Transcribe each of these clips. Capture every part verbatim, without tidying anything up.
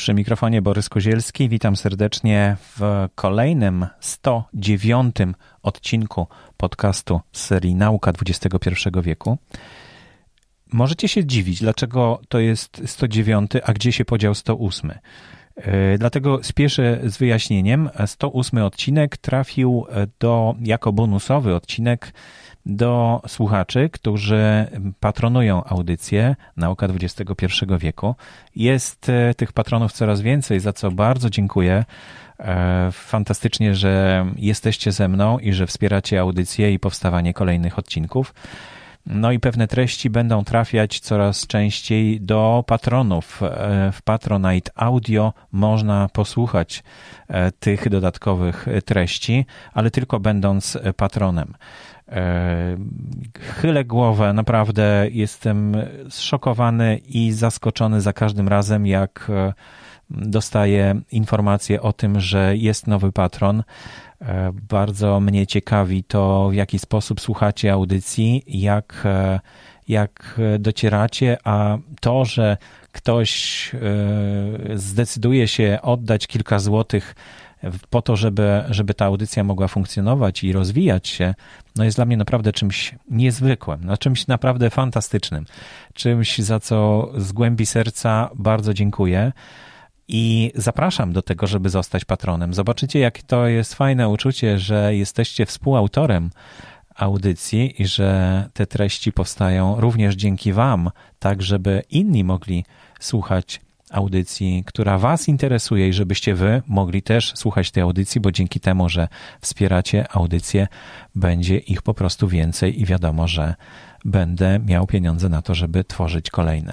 Przy mikrofonie Borys Kozielski. Witam serdecznie w kolejnym sto dziewiątym odcinku podcastu z serii Nauka dwudziestego pierwszego wieku. Możecie się dziwić, dlaczego to jest sto dziewiąty, a gdzie się podział sto ósmy. Dlatego spieszę z wyjaśnieniem. sto ósmy odcinek trafił do, jako bonusowy odcinek do słuchaczy, którzy patronują audycję Nauka dwudziestego pierwszego wieku. Jest tych patronów coraz więcej, za co bardzo dziękuję. Fantastycznie, że jesteście ze mną i że wspieracie audycję i powstawanie kolejnych odcinków. No i pewne treści będą trafiać coraz częściej do patronów. W Patronite Audio można posłuchać tych dodatkowych treści, ale tylko będąc patronem. Chylę głowę, naprawdę jestem zszokowany i zaskoczony za każdym razem, jak dostaję informację o tym, że jest nowy patron. Bardzo mnie ciekawi to, w jaki sposób słuchacie audycji, jak, jak docieracie, a to, że ktoś zdecyduje się oddać kilka złotych po to, żeby, żeby ta audycja mogła funkcjonować i rozwijać się, no jest dla mnie naprawdę czymś niezwykłym, no czymś naprawdę fantastycznym, czymś, za co z głębi serca bardzo dziękuję. I zapraszam do tego, żeby zostać patronem. Zobaczycie, jak to jest fajne uczucie, że jesteście współautorem audycji i że te treści powstają również dzięki wam, tak żeby inni mogli słuchać audycji, która was interesuje i żebyście wy mogli też słuchać tej audycji, bo dzięki temu, że wspieracie audycję, będzie ich po prostu więcej i wiadomo, że będę miał pieniądze na to, żeby tworzyć kolejne.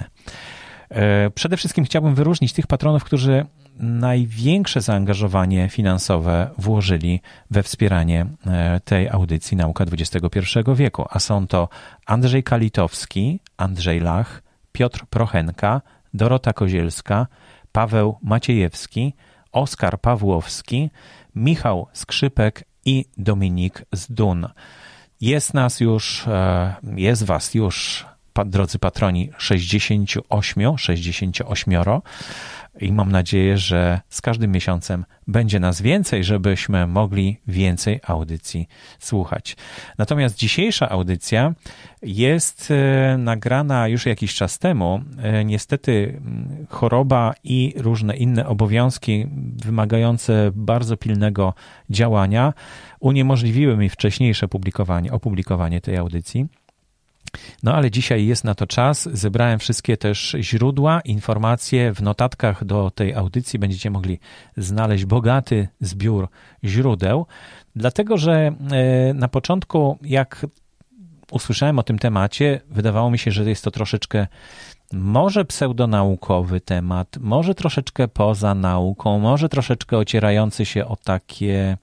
Przede wszystkim chciałbym wyróżnić tych patronów, którzy największe zaangażowanie finansowe włożyli we wspieranie tej audycji Nauka dwudziestego pierwszego wieku, a są to Andrzej Kalitowski, Andrzej Lach, Piotr Prochenka, Dorota Kozielska, Paweł Maciejewski, Oskar Pawłowski, Michał Skrzypek i Dominik Zdun. Jest nas już, jest was już, drodzy patroni, sześćdziesiąt osiem, sześćdziesiąt osiem i mam nadzieję, że z każdym miesiącem będzie nas więcej, żebyśmy mogli więcej audycji słuchać. Natomiast dzisiejsza audycja jest nagrana już jakiś czas temu. Niestety choroba i różne inne obowiązki wymagające bardzo pilnego działania uniemożliwiły mi wcześniejsze publikowanie, opublikowanie tej audycji. No ale dzisiaj jest na to czas. Zebrałem wszystkie też źródła, informacje. W notatkach do tej audycji będziecie mogli znaleźć bogaty zbiór źródeł, dlatego że na początku, jak usłyszałem o tym temacie, wydawało mi się, że jest to troszeczkę może pseudonaukowy temat, może troszeczkę poza nauką, może troszeczkę ocierający się o takie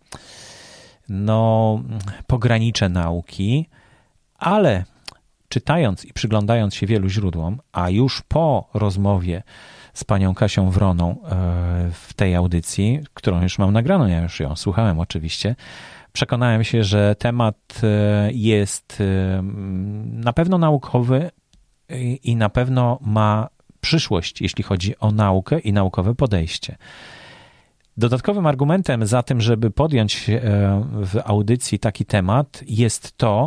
no pogranicze nauki, ale czytając i przyglądając się wielu źródłom, a już po rozmowie z panią Kasią Wroną w tej audycji, którą już mam nagraną, ja już ją słuchałem oczywiście, przekonałem się, że temat jest na pewno naukowy i na pewno ma przyszłość, jeśli chodzi o naukę i naukowe podejście. Dodatkowym argumentem za tym, żeby podjąć w audycji taki temat, jest to,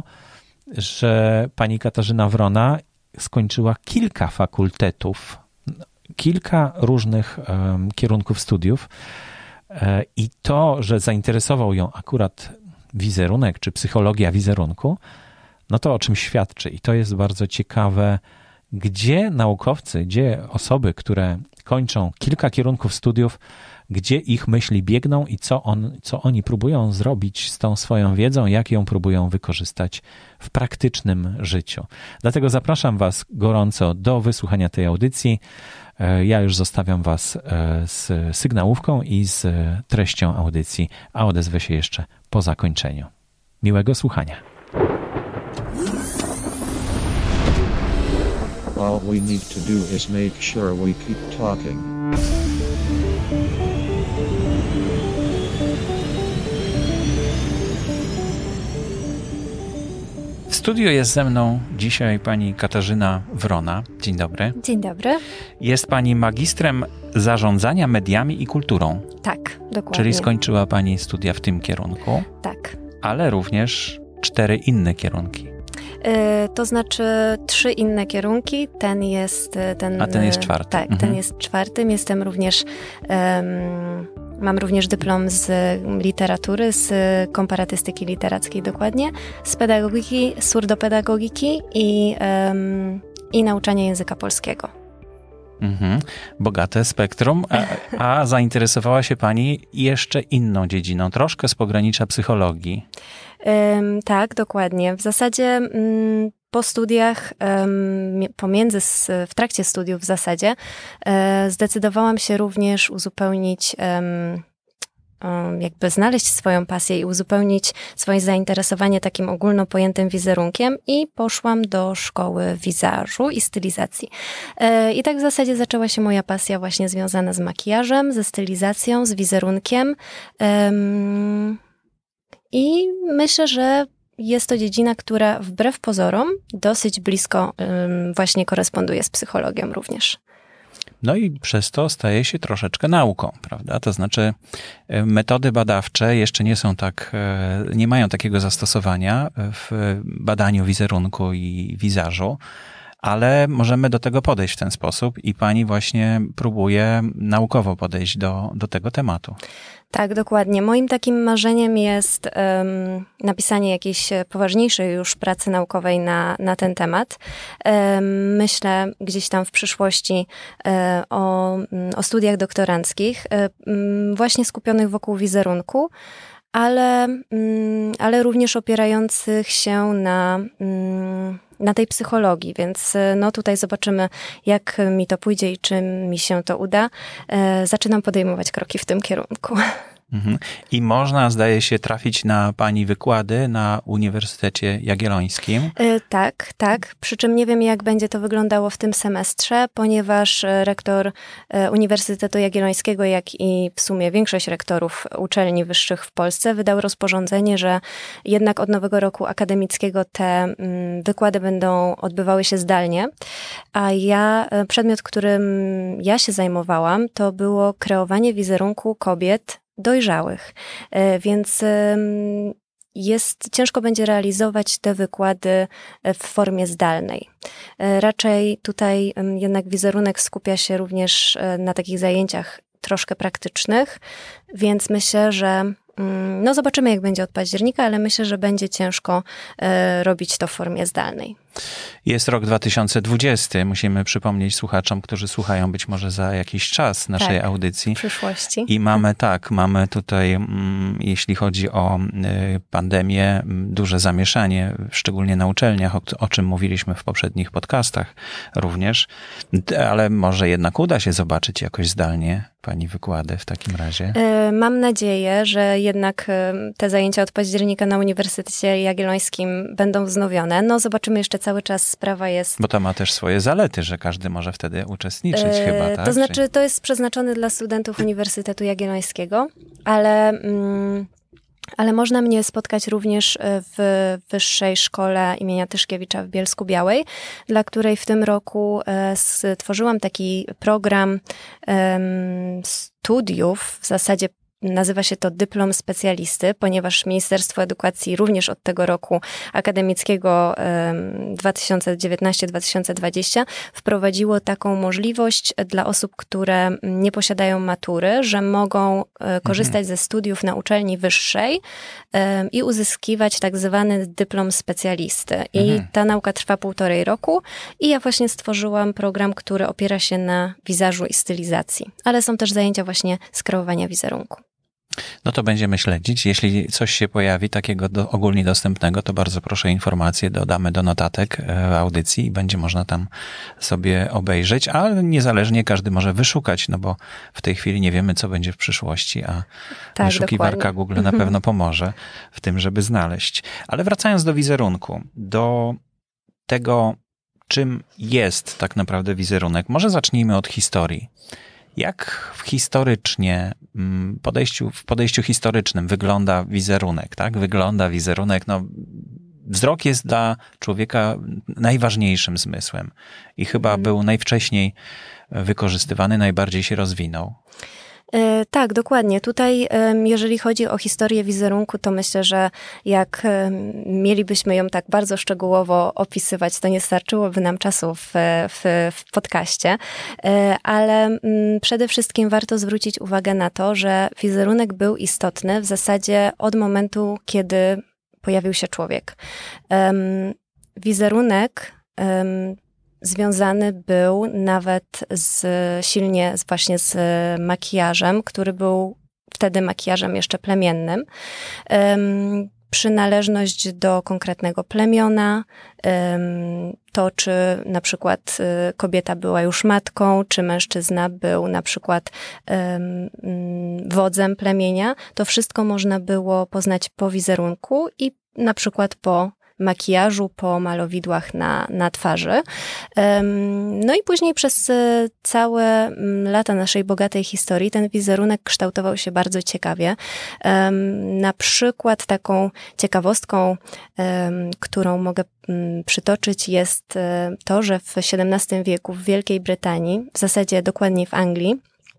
że pani Katarzyna Wrona skończyła kilka fakultetów, kilka różnych um, kierunków studiów e, i to, że zainteresował ją akurat wizerunek czy psychologia wizerunku, no to o czym świadczy i to jest bardzo ciekawe, gdzie naukowcy, gdzie osoby, które kończą kilka kierunków studiów, gdzie ich myśli biegną i co, on, co oni próbują zrobić z tą swoją wiedzą, jak ją próbują wykorzystać w praktycznym życiu. Dlatego zapraszam was gorąco do wysłuchania tej audycji. Ja już zostawiam was z sygnałówką i z treścią audycji, a odezwę się jeszcze po zakończeniu. Miłego słuchania. All we need to do is make sure we keep talking. W studiu jest ze mną dzisiaj pani Katarzyna Wrona. Dzień dobry. Dzień dobry. Jest pani magistrem zarządzania mediami i kulturą. Tak, dokładnie. Czyli skończyła pani studia w tym kierunku. Tak. Ale również cztery inne kierunki. Yy, to znaczy trzy inne kierunki. Ten jest ten. A ten jest czwarty. Tak, mhm. ten jest czwartym. Jestem również. Um, mam również dyplom z literatury, z komparatystyki literackiej dokładnie, z pedagogiki, surdopedagogiki i, um, i nauczania języka polskiego. Mhm. Bogate spektrum, a, a zainteresowała się pani jeszcze inną dziedziną, troszkę z pogranicza psychologii. Um, tak, dokładnie. W zasadzie um, po studiach, um, pomiędzy, w trakcie studiów w zasadzie, um, zdecydowałam się również uzupełnić um, jakby znaleźć swoją pasję i uzupełnić swoje zainteresowanie takim ogólno pojętym wizerunkiem i poszłam do szkoły wizażu i stylizacji. I tak w zasadzie zaczęła się moja pasja właśnie związana z makijażem, ze stylizacją, z wizerunkiem i myślę, że jest to dziedzina, która wbrew pozorom dosyć blisko właśnie koresponduje z psychologią również. No i przez to staje się troszeczkę nauką, prawda? To znaczy metody badawcze jeszcze nie są tak, nie mają takiego zastosowania w badaniu wizerunku i wizażu, ale możemy do tego podejść w ten sposób i pani właśnie próbuje naukowo podejść do, do tego tematu. Tak, dokładnie. Moim takim marzeniem jest um, napisanie jakiejś poważniejszej już pracy naukowej na, na ten temat. Um, myślę gdzieś tam w przyszłości um, o, o studiach doktoranckich, um, właśnie skupionych wokół wizerunku, ale, um, ale również opierających się na... Um, na tej psychologii, więc no tutaj zobaczymy, jak mi to pójdzie i czy mi się to uda. E, zaczynam podejmować kroki w tym kierunku. Mhm. I można, zdaje się, trafić na pani wykłady na Uniwersytecie Jagiellońskim. E, tak, tak. Przy czym nie wiem, jak będzie to wyglądało w tym semestrze, ponieważ rektor Uniwersytetu Jagiellońskiego, jak i w sumie większość rektorów uczelni wyższych w Polsce wydał rozporządzenie, że jednak od nowego roku akademickiego te wykłady będą odbywały się zdalnie, a ja, przedmiot, którym ja się zajmowałam, to było kreowanie wizerunku kobiet dojrzałych, więc jest, ciężko będzie realizować te wykłady w formie zdalnej. Raczej tutaj jednak wizerunek skupia się również na takich zajęciach troszkę praktycznych, więc myślę, że no zobaczymy, jak będzie od października, ale myślę, że będzie ciężko e, robić to w formie zdalnej. Jest rok dwa tysiące dwudziesty. Musimy przypomnieć słuchaczom, którzy słuchają być może za jakiś czas naszej tak, audycji. W przyszłości. I mamy tak, mamy tutaj, mm, jeśli chodzi o y, pandemię, duże zamieszanie, szczególnie na uczelniach, o, o czym mówiliśmy w poprzednich podcastach również, ale może jednak uda się zobaczyć jakoś zdalnie pani wykłady w takim razie. E, mam nadzieję, że jednak te zajęcia od października na Uniwersytecie Jagiellońskim będą wznowione. No zobaczymy, jeszcze cały czas sprawa jest... Bo to ma też swoje zalety, że każdy może wtedy uczestniczyć e, chyba, tak? To znaczy, to jest przeznaczone dla studentów Uniwersytetu Jagiellońskiego, ale... Mm, Ale można mnie spotkać również w Wyższej Szkole imienia Tyszkiewicza w Bielsku-Białej, dla której w tym roku stworzyłam taki program studiów, w zasadzie nazywa się to dyplom specjalisty, ponieważ Ministerstwo Edukacji również od tego roku akademickiego dwa tysiące dziewiętnasty dwa tysiące dwudziesty wprowadziło taką możliwość dla osób, które nie posiadają matury, że mogą korzystać mhm. ze studiów na uczelni wyższej i uzyskiwać tak zwany dyplom specjalisty. I mhm. ta nauka trwa półtorej roku i ja właśnie stworzyłam program, który opiera się na wizażu i stylizacji. Ale są też zajęcia właśnie z kreowania wizerunku. No to będziemy śledzić. Jeśli coś się pojawi takiego do, ogólnie dostępnego, to bardzo proszę informacje, dodamy do notatek w audycji i będzie można tam sobie obejrzeć, ale niezależnie każdy może wyszukać, no bo w tej chwili nie wiemy, co będzie w przyszłości, a tak, wyszukiwarka dokładnie. Google na pewno pomoże w tym, żeby znaleźć. Ale wracając do wizerunku, do tego, czym jest tak naprawdę wizerunek, może zacznijmy od historii. Jak w historycznie, podejściu, w podejściu historycznym wygląda wizerunek, tak? Wygląda wizerunek, no wzrok jest dla człowieka najważniejszym zmysłem i chyba hmm. był najwcześniej wykorzystywany, najbardziej się rozwinął. Tak, dokładnie. Tutaj, jeżeli chodzi o historię wizerunku, to myślę, że jak mielibyśmy ją tak bardzo szczegółowo opisywać, to nie starczyłoby nam czasu w, w, w podcaście, ale przede wszystkim warto zwrócić uwagę na to, że wizerunek był istotny w zasadzie od momentu, kiedy pojawił się człowiek. Wizerunek związany był nawet z, silnie z, właśnie z makijażem, który był wtedy makijażem jeszcze plemiennym. Um, przynależność do konkretnego plemiona, um, to czy na przykład y, kobieta była już matką, czy mężczyzna był na przykład um, wodzem plemienia, to wszystko można było poznać po wizerunku i na przykład po makijażu, po malowidłach na, na twarzy. No i później przez całe lata naszej bogatej historii ten wizerunek kształtował się bardzo ciekawie. Na przykład taką ciekawostką, którą mogę przytoczyć, jest to, że w siedemnastym wieku w Wielkiej Brytanii, w zasadzie dokładnie w Anglii,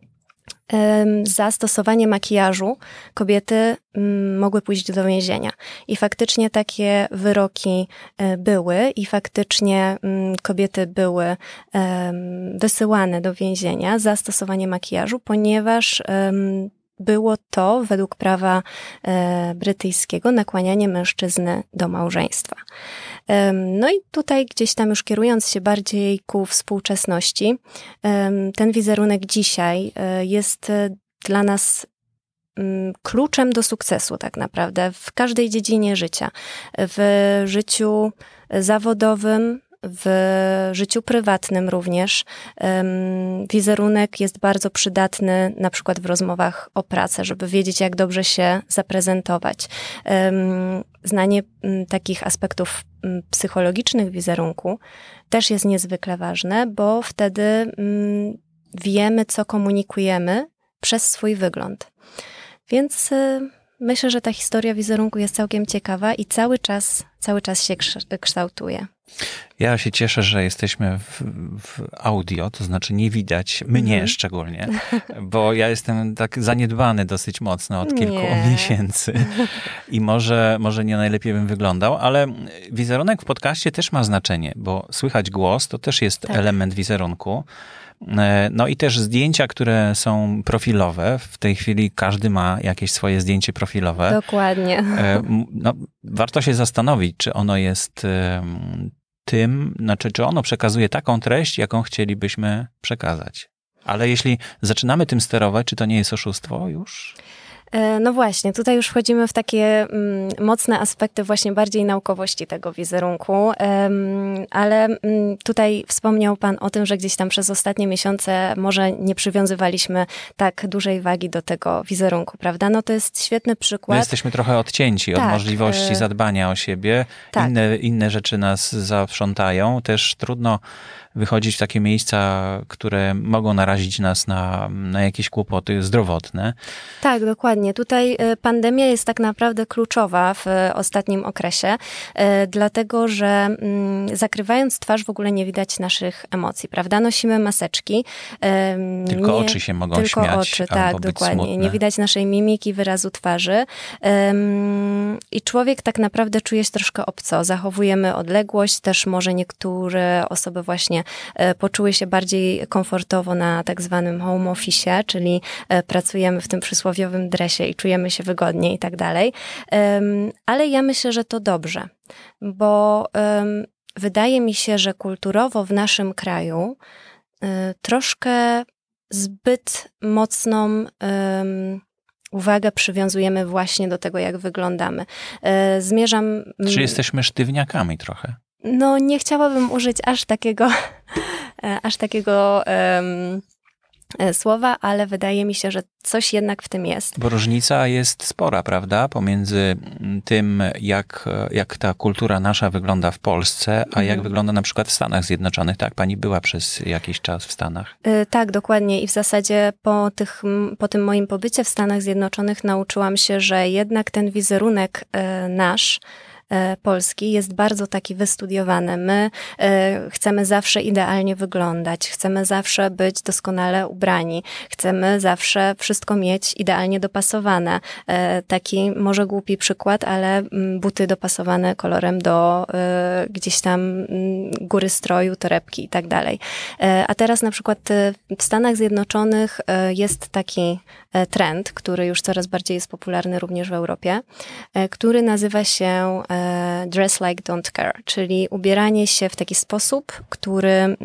za stosowanie makijażu kobiety mogły pójść do więzienia. I faktycznie takie wyroki były i faktycznie kobiety były wysyłane do więzienia za stosowanie makijażu, ponieważ było to według prawa brytyjskiego nakłanianie mężczyzny do małżeństwa. No i tutaj gdzieś tam już kierując się bardziej ku współczesności, ten wizerunek dzisiaj jest dla nas kluczem do sukcesu tak naprawdę w każdej dziedzinie życia. W życiu zawodowym, w życiu prywatnym również. Wizerunek jest bardzo przydatny na przykład w rozmowach o pracę, żeby wiedzieć, jak dobrze się zaprezentować. Znanie takich aspektów psychologicznych wizerunku też jest niezwykle ważne, bo wtedy wiemy, co komunikujemy przez swój wygląd. Więc myślę, że ta historia wizerunku jest całkiem ciekawa i cały czas, cały czas się kształtuje. Ja się cieszę, że jesteśmy w, w audio, to znaczy nie widać mnie mm. szczególnie, bo ja jestem tak zaniedbany dosyć mocno od kilku nie. miesięcy i może, może nie najlepiej bym wyglądał, ale wizerunek w podcaście też ma znaczenie, bo słychać głos to też jest tak. element wizerunku. No i też zdjęcia, które są profilowe. W tej chwili każdy ma jakieś swoje zdjęcie profilowe. Dokładnie. No, warto się zastanowić, czy ono jest tym, znaczy, czy ono przekazuje taką treść, jaką chcielibyśmy przekazać. Ale jeśli zaczynamy tym sterować, czy to nie jest oszustwo już? No właśnie, tutaj już wchodzimy w takie mm, mocne aspekty właśnie bardziej naukowości tego wizerunku, um, ale um, tutaj wspomniał Pan o tym, że gdzieś tam przez ostatnie miesiące może nie przywiązywaliśmy tak dużej wagi do tego wizerunku, prawda? No to jest świetny przykład. My jesteśmy trochę odcięci tak, od możliwości y- zadbania o siebie. Tak. Inne, inne rzeczy nas zaprzątają. Też trudno wychodzić w takie miejsca, które mogą narazić nas na, na jakieś kłopoty zdrowotne. Tak, dokładnie. Tutaj pandemia jest tak naprawdę kluczowa w ostatnim okresie, dlatego że zakrywając twarz w ogóle nie widać naszych emocji, prawda? Nosimy maseczki. Tylko nie, oczy się mogą tylko śmiać oczy, albo tak, być dokładnie. smutne. Nie widać naszej mimiki, wyrazu twarzy. I człowiek tak naprawdę czuje się troszkę obco. Zachowujemy odległość, też może niektóre osoby właśnie poczuły się bardziej komfortowo na tak zwanym home office, czyli pracujemy w tym przysłowiowym dresie i czujemy się wygodnie i tak dalej. Ale ja myślę, że to dobrze, bo wydaje mi się, że kulturowo w naszym kraju troszkę zbyt mocną uwagę przywiązujemy właśnie do tego, jak wyglądamy. Zmierzam... Czy jesteśmy sztywniakami trochę? No, nie chciałabym użyć aż takiego, aż takiego um, słowa, ale wydaje mi się, że coś jednak w tym jest. Bo różnica jest spora, prawda? Pomiędzy tym, jak, jak ta kultura nasza wygląda w Polsce, a jak mhm. wygląda na przykład w Stanach Zjednoczonych. Tak, pani była przez jakiś czas w Stanach. Yy, tak, dokładnie. I w zasadzie po, tych, po tym moim pobycie w Stanach Zjednoczonych nauczyłam się, że jednak ten wizerunek yy, nasz polski jest bardzo taki wystudiowany. My chcemy zawsze idealnie wyglądać, chcemy zawsze być doskonale ubrani, chcemy zawsze wszystko mieć idealnie dopasowane. Taki może głupi przykład, ale buty dopasowane kolorem do gdzieś tam góry stroju, torebki i tak dalej. A teraz na przykład w Stanach Zjednoczonych jest taki trend, który już coraz bardziej jest popularny również w Europie, który nazywa się dress like don't care, czyli ubieranie się w taki sposób, który,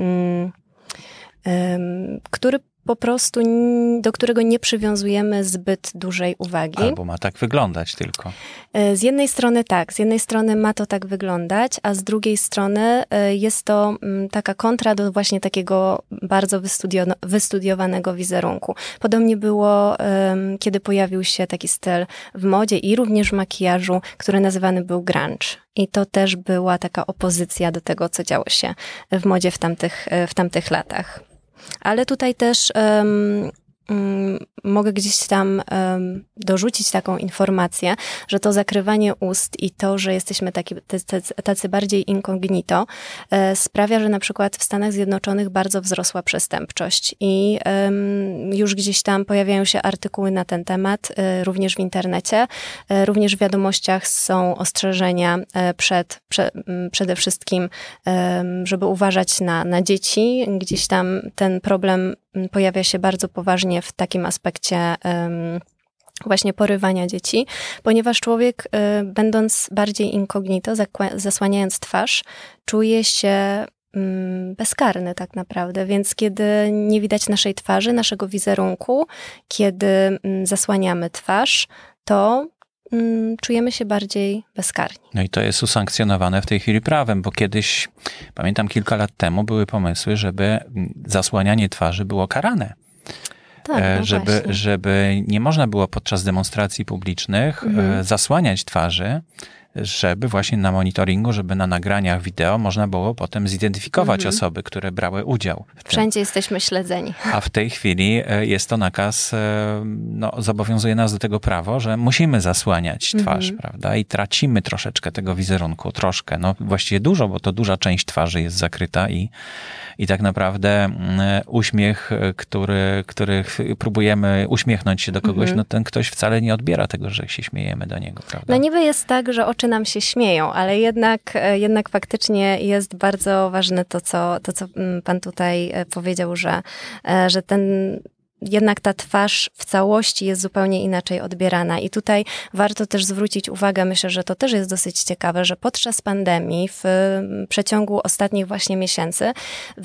który po prostu, do którego nie przywiązujemy zbyt dużej uwagi. Albo ma tak wyglądać tylko. Z jednej strony tak, z jednej strony ma to tak wyglądać, a z drugiej strony jest to taka kontra do właśnie takiego bardzo wystudio- wystudiowanego wizerunku. Podobnie było, kiedy pojawił się taki styl w modzie i również w makijażu, który nazywany był grunge. I to też była taka opozycja do tego, co działo się w modzie w tamtych, w tamtych latach. Ale tutaj też um, um, mogę gdzieś tam um, dorzucić taką informację, że to zakrywanie ust i to, że jesteśmy taki, tacy, tacy bardziej incognito, e, sprawia, że na przykład w Stanach Zjednoczonych bardzo wzrosła przestępczość i um, już gdzieś tam pojawiają się artykuły na ten temat, e, również w internecie, e, również w wiadomościach są ostrzeżenia e, przed, prze, m, przede wszystkim, e, żeby uważać na, na dzieci. Gdzieś tam ten problem pojawia się bardzo poważnie w takim aspekcie um, właśnie porywania dzieci, ponieważ człowiek, y, będąc bardziej incognito, zakła- zasłaniając twarz, czuje się um, bezkarny tak naprawdę, więc kiedy nie widać naszej twarzy, naszego wizerunku, kiedy um, zasłaniamy twarz, to um, czujemy się bardziej bezkarni. No i to jest usankcjonowane w tej chwili prawem, bo kiedyś, pamiętam kilka lat temu, były pomysły, żeby zasłanianie twarzy było karane. Tak, no żeby, żeby nie można było podczas demonstracji publicznych mhm. zasłaniać twarzy, żeby właśnie na monitoringu, żeby na nagraniach wideo można było potem zidentyfikować mhm. osoby, które brały udział w tym. Wszędzie jesteśmy śledzeni. A w tej chwili jest to nakaz, no, zobowiązuje nas do tego prawo, że musimy zasłaniać twarz, mhm. prawda? I tracimy troszeczkę tego wizerunku, troszkę, no właściwie dużo, bo to duża część twarzy jest zakryta i I tak naprawdę uśmiech, który, który próbujemy uśmiechnąć się do kogoś, mhm. no ten ktoś wcale nie odbiera tego, że się śmiejemy do niego, prawda? No niby jest tak, że oczy nam się śmieją, ale jednak, jednak faktycznie jest bardzo ważne to, co, to, co pan tutaj powiedział, że, że ten jednak ta twarz w całości jest zupełnie inaczej odbierana. I tutaj warto też zwrócić uwagę, myślę, że to też jest dosyć ciekawe, że podczas pandemii w przeciągu ostatnich właśnie miesięcy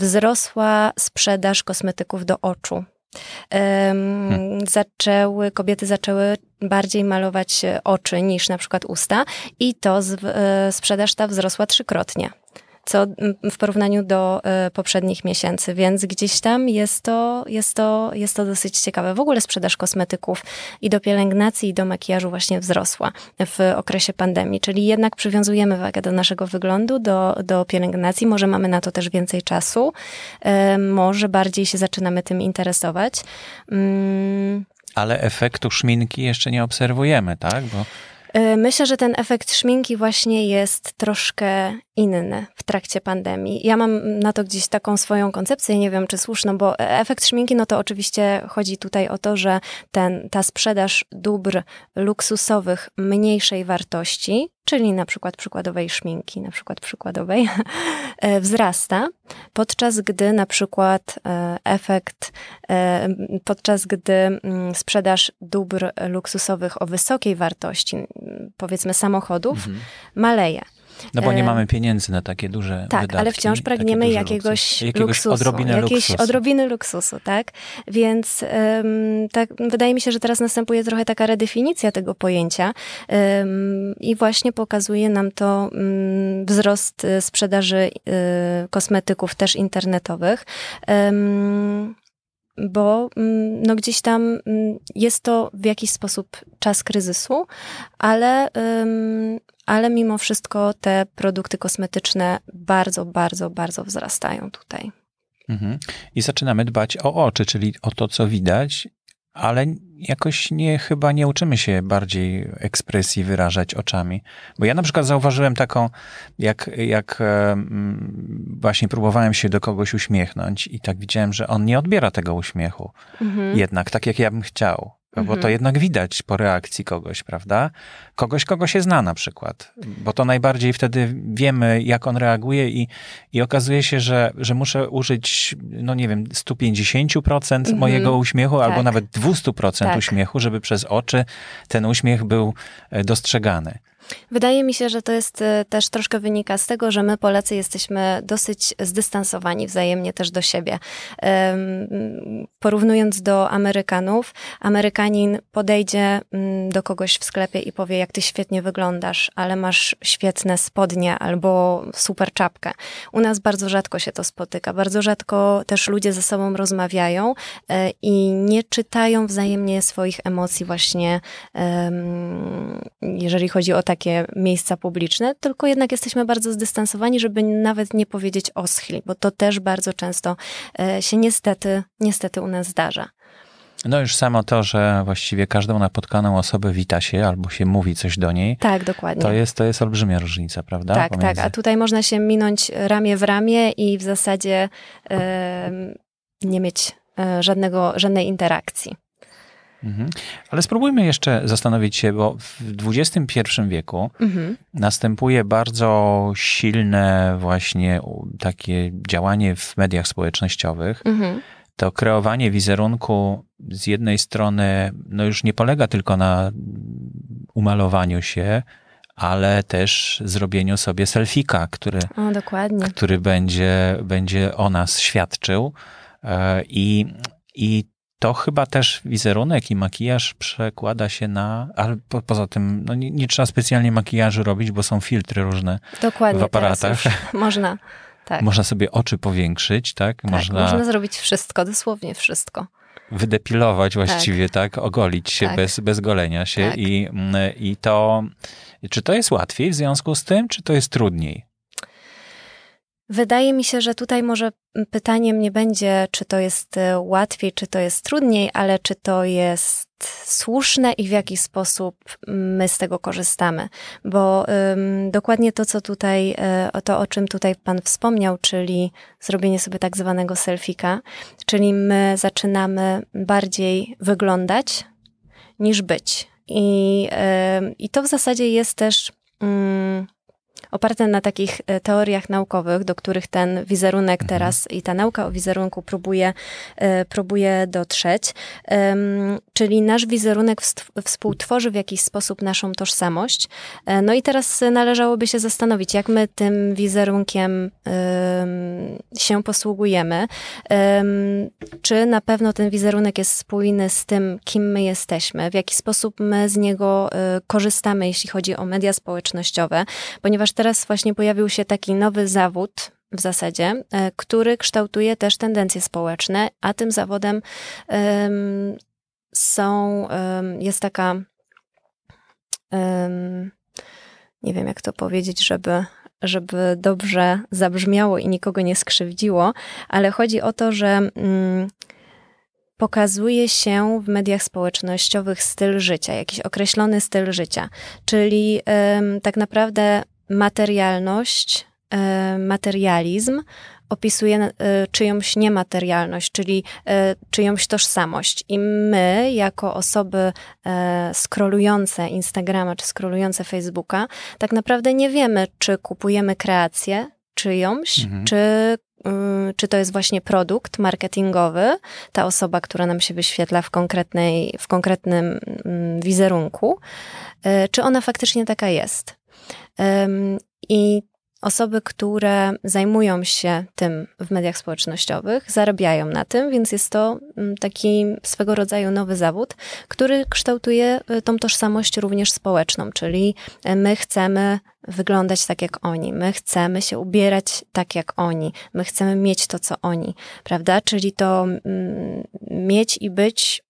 wzrosła sprzedaż kosmetyków do oczu. Um, hmm. Zaczęły, kobiety zaczęły bardziej malować oczy niż na przykład usta i to z, y, sprzedaż ta wzrosła trzykrotnie. Co w porównaniu do y, poprzednich miesięcy, więc gdzieś tam jest to, jest to, jest to dosyć ciekawe. W ogóle sprzedaż kosmetyków i do pielęgnacji, i do makijażu właśnie wzrosła w okresie pandemii, czyli jednak przywiązujemy wagę do naszego wyglądu, do, do pielęgnacji, może mamy na to też więcej czasu, y, może bardziej się zaczynamy tym interesować. Mm. Ale efektu szminki jeszcze nie obserwujemy, tak? Bo myślę, że ten efekt szminki właśnie jest troszkę inny w trakcie pandemii. Ja mam na to gdzieś taką swoją koncepcję, nie wiem czy słuszną, bo efekt szminki, no to oczywiście chodzi tutaj o to, że ten, ta sprzedaż dóbr luksusowych mniejszej wartości, czyli na przykład przykładowej szminki, na przykład przykładowej, wzrasta, podczas gdy na przykład efekt, podczas gdy sprzedaż dóbr luksusowych o wysokiej wartości, powiedzmy samochodów, mhm. maleje. No bo nie mamy pieniędzy na takie duże tak, wydatki. Ale wciąż pragniemy jakiegoś, jakiegoś luksusu, odrobiny jakiejś luksusu. odrobiny luksusu, tak? Więc um, tak, wydaje mi się, że teraz następuje trochę taka redefinicja tego pojęcia um, i właśnie pokazuje nam to um, wzrost sprzedaży um, kosmetyków też internetowych. Um, bo no, gdzieś tam jest to w jakiś sposób czas kryzysu, ale, ale mimo wszystko te produkty kosmetyczne bardzo, bardzo, bardzo wzrastają tutaj. Mhm. I zaczynamy dbać o oczy, czyli o to, co widać, ale jakoś nie, chyba nie uczymy się bardziej ekspresji wyrażać oczami. Bo ja na przykład zauważyłem taką, jak, jak właśnie próbowałem się do kogoś uśmiechnąć i tak widziałem, że on nie odbiera tego uśmiechu. Mhm. Jednak, tak jak ja bym chciał. Bo mhm. to jednak widać po reakcji kogoś, prawda? Kogoś, kogo się zna na przykład. Bo to najbardziej wtedy wiemy, jak on reaguje i, i okazuje się, że, że muszę użyć, no nie wiem, sto pięćdziesiąt procent mhm. mojego uśmiechu, tak. albo nawet dwieście procent tak. uśmiechu, żeby przez oczy ten uśmiech był dostrzegany. Wydaje mi się, że to jest też troszkę wynika z tego, że my Polacy jesteśmy dosyć zdystansowani wzajemnie też do siebie. Porównując do Amerykanów, Amerykanin podejdzie do kogoś w sklepie i powie, jak ty świetnie wyglądasz, ale masz świetne spodnie albo super czapkę. U nas bardzo rzadko się to spotyka. Bardzo rzadko też ludzie ze sobą rozmawiają i nie czytają wzajemnie swoich emocji właśnie, jeżeli chodzi o takie takie miejsca publiczne, tylko jednak jesteśmy bardzo zdystansowani, żeby nawet nie powiedzieć oschli, bo to też bardzo często się niestety, niestety u nas zdarza. No już samo to, że właściwie każdą napotkaną osobę wita się albo się mówi coś do niej. Tak, dokładnie. To jest, to jest olbrzymia różnica, prawda? Tak, Pomiędzy... tak. A tutaj można się minąć ramię w ramię i w zasadzie e, nie mieć e, żadnego, żadnej interakcji. Mhm. Ale spróbujmy jeszcze zastanowić się, bo w dwudziestym pierwszym wieku mhm. następuje bardzo silne właśnie takie działanie w mediach społecznościowych. Mhm. To kreowanie wizerunku z jednej strony no już nie polega tylko na umalowaniu się, ale też zrobieniu sobie selfika, który, o, dokładnie. który będzie, będzie o nas świadczył. I, i to chyba też wizerunek i makijaż przekłada się na, ale po, poza tym no nie, nie trzeba specjalnie makijażu robić, bo są filtry różne dokładnie, w aparatach. Można, tak. Można sobie oczy powiększyć, tak? Tak, można, można zrobić wszystko, dosłownie wszystko. Wydepilować właściwie, tak? tak? Ogolić się tak. bez, bez golenia się. Tak. I, I to, czy to jest łatwiej w związku z tym, czy to jest trudniej? Wydaje mi się, że tutaj może pytaniem nie będzie, czy to jest łatwiej, czy to jest trudniej, ale czy to jest słuszne i w jaki sposób my z tego korzystamy. Bo um, dokładnie to, co tutaj, to o czym tutaj Pan wspomniał, czyli zrobienie sobie tak zwanego selfika, czyli my zaczynamy bardziej wyglądać niż być. I, um, i to w zasadzie jest też... Um, oparte na takich teoriach naukowych, do których ten wizerunek mhm. teraz i ta nauka o wizerunku próbuje, próbuje dotrzeć. Czyli nasz wizerunek współtworzy w jakiś sposób naszą tożsamość. No i teraz należałoby się zastanowić, jak my tym wizerunkiem się posługujemy. Czy na pewno ten wizerunek jest spójny z tym, kim my jesteśmy, w jaki sposób my z niego korzystamy, jeśli chodzi o media społecznościowe, ponieważ teraz właśnie pojawił się taki nowy zawód w zasadzie, który kształtuje też tendencje społeczne, a tym zawodem um, są, um, jest taka um, nie wiem jak to powiedzieć, żeby, żeby dobrze zabrzmiało i nikogo nie skrzywdziło, ale chodzi o to, że um, pokazuje się w mediach społecznościowych styl życia, jakiś określony styl życia, czyli um, tak naprawdę materialność, materializm opisuje czyjąś niematerialność, czyli czyjąś tożsamość. I my, jako osoby scrollujące Instagrama czy scrollujące Facebooka, tak naprawdę nie wiemy, czy kupujemy kreację czyjąś, mhm. czy, czy to jest właśnie produkt marketingowy, ta osoba, która nam się wyświetla w konkretnej, w konkretnym wizerunku, czy ona faktycznie taka jest. I osoby, które zajmują się tym w mediach społecznościowych, zarabiają na tym, więc jest to taki swego rodzaju nowy zawód, który kształtuje tą tożsamość również społeczną, czyli my chcemy wyglądać tak jak oni, my chcemy się ubierać tak jak oni, my chcemy mieć to, co oni, prawda? Czyli to mieć i być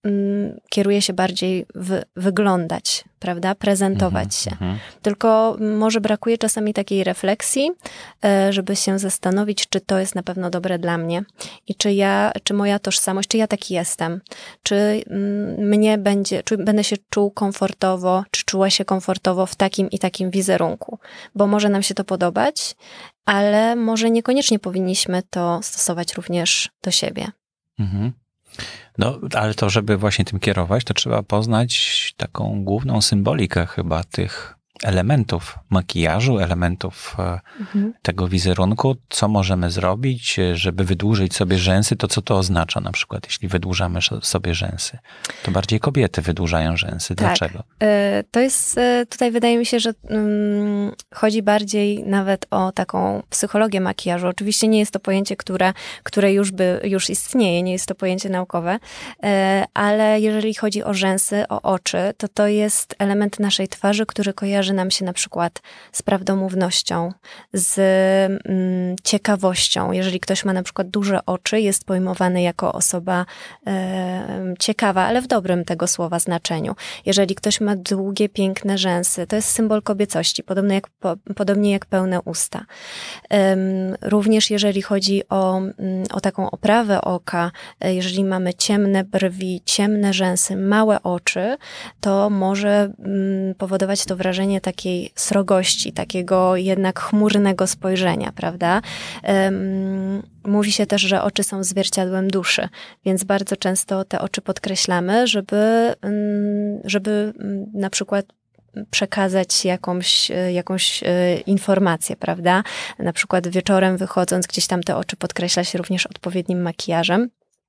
mm, kieruje się bardziej w wyglądać, prawda? Prezentować mm-hmm, się. Mm-hmm. Tylko może brakuje czasami takiej refleksji, żeby się zastanowić, czy to jest na pewno dobre dla mnie i czy ja, czy moja tożsamość, czy ja taki jestem, czy mnie będzie, czy będę się czuł komfortowo, czy czuła się komfortowo w takim i takim wizerunku, bo może nam się to podobać, ale może niekoniecznie powinniśmy to stosować również do siebie. Mhm. No, ale to, żeby właśnie tym kierować, to trzeba poznać taką główną symbolikę chyba tych elementów makijażu, elementów mhm. tego wizerunku, co możemy zrobić, żeby wydłużyć sobie rzęsy, to co to oznacza na przykład, jeśli wydłużamy sobie rzęsy. To bardziej kobiety wydłużają rzęsy. Tak. Dlaczego? To jest, tutaj wydaje mi się, że um, chodzi bardziej nawet o taką psychologię makijażu. Oczywiście nie jest to pojęcie, które, które już, by, już istnieje, nie jest to pojęcie naukowe, ale jeżeli chodzi o rzęsy, o oczy, to to jest element naszej twarzy, który kojarzy nam się na przykład z prawdomównością, z mm, ciekawością. Jeżeli ktoś ma na przykład duże oczy, jest pojmowany jako osoba e, ciekawa, ale w dobrym tego słowa znaczeniu. Jeżeli ktoś ma długie, piękne rzęsy, to jest symbol kobiecości, podobnie jak, po, podobnie jak pełne usta. E, również jeżeli chodzi o, o taką oprawę oka, jeżeli mamy ciemne brwi, ciemne rzęsy, małe oczy, to może mm, powodować to wrażenie takiej srogości, takiego jednak chmurnego spojrzenia, prawda? Um, mówi się też, że oczy są zwierciadłem duszy, więc bardzo często te oczy podkreślamy, żeby, żeby na przykład przekazać jakąś, jakąś informację, prawda? Na przykład wieczorem wychodząc, gdzieś tam te oczy podkreśla się również odpowiednim makijażem.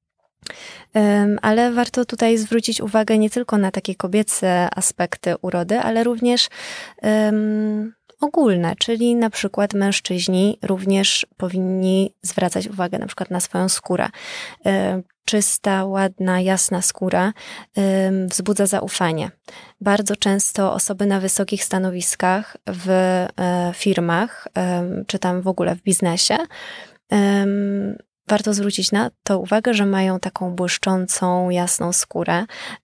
Ale warto tutaj zwrócić uwagę nie tylko na takie kobiece aspekty urody, ale również um, ogólne, czyli na przykład mężczyźni również powinni zwracać uwagę na przykład na swoją skórę. Czysta, ładna, jasna skóra um, wzbudza zaufanie. Bardzo często osoby na wysokich stanowiskach w e, firmach, um, czy tam w ogóle w biznesie, um, warto zwrócić na to uwagę, że mają taką błyszczącą, jasną skórę,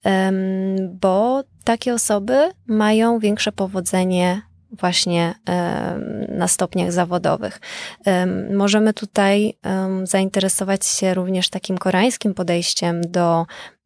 bo takie osoby mają większe powodzenie właśnie na stopniach zawodowych. Możemy tutaj zainteresować się również takim koreańskim podejściem do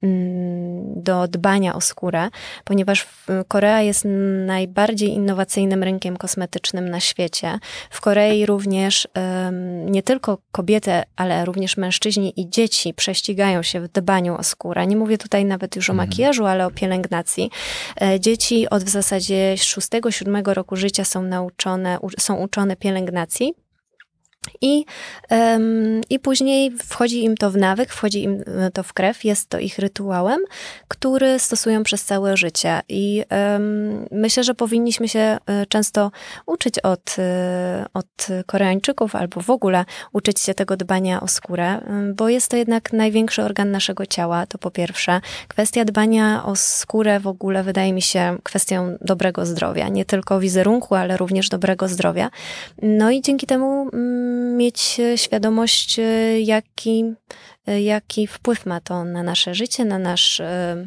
do dbania o skórę, ponieważ Korea jest najbardziej innowacyjnym rynkiem kosmetycznym na świecie. W Korei również nie tylko kobiety, ale również mężczyźni i dzieci prześcigają się w dbaniu o skórę. Nie mówię tutaj nawet już o makijażu, ale o pielęgnacji. Dzieci od w zasadzie szóstego, siódmego roku życia są nauczone, są uczone pielęgnacji. I, um, I później wchodzi im to w nawyk, wchodzi im to w krew, jest to ich rytuałem, który stosują przez całe życie. I um, myślę, że powinniśmy się często uczyć od, od Koreańczyków albo w ogóle uczyć się tego dbania o skórę, bo jest to jednak największy organ naszego ciała, to po pierwsze. Kwestia dbania o skórę w ogóle wydaje mi się kwestią dobrego zdrowia, nie tylko wizerunku, ale również dobrego zdrowia. No i dzięki temu mieć świadomość, jaki, jaki wpływ ma to na nasze życie, na nasz,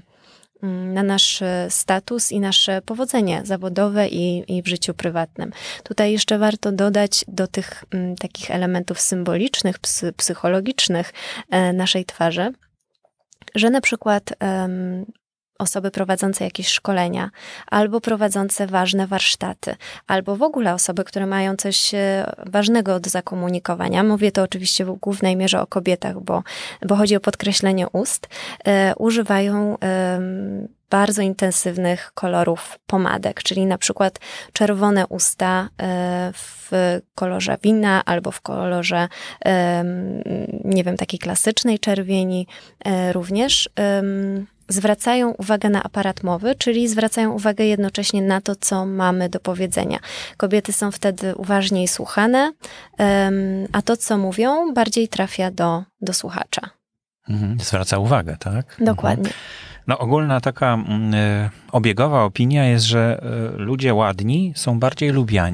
na nasz status i nasze powodzenie zawodowe i, i w życiu prywatnym. Tutaj jeszcze warto dodać do tych m, takich elementów symbolicznych, psy, psychologicznych e, naszej twarzy, że na przykład um, osoby prowadzące jakieś szkolenia, albo prowadzące ważne warsztaty, albo w ogóle osoby, które mają coś ważnego do zakomunikowania. Mówię to oczywiście w głównej mierze o kobietach, bo, bo chodzi o podkreślenie ust. E, używają e, bardzo intensywnych kolorów pomadek, czyli na przykład czerwone usta e, w kolorze wina, albo w kolorze, e, nie wiem, takiej klasycznej czerwieni e, również. E, zwracają uwagę na aparat mowy, czyli zwracają uwagę jednocześnie na to, co mamy do powiedzenia. Kobiety są wtedy uważniej słuchane, a to, co mówią, bardziej trafia do, do słuchacza. Mhm, zwraca uwagę, tak? Dokładnie. Mhm. No ogólna taka y, obiegowa opinia jest, że y, ludzie ładni są bardziej lubiani.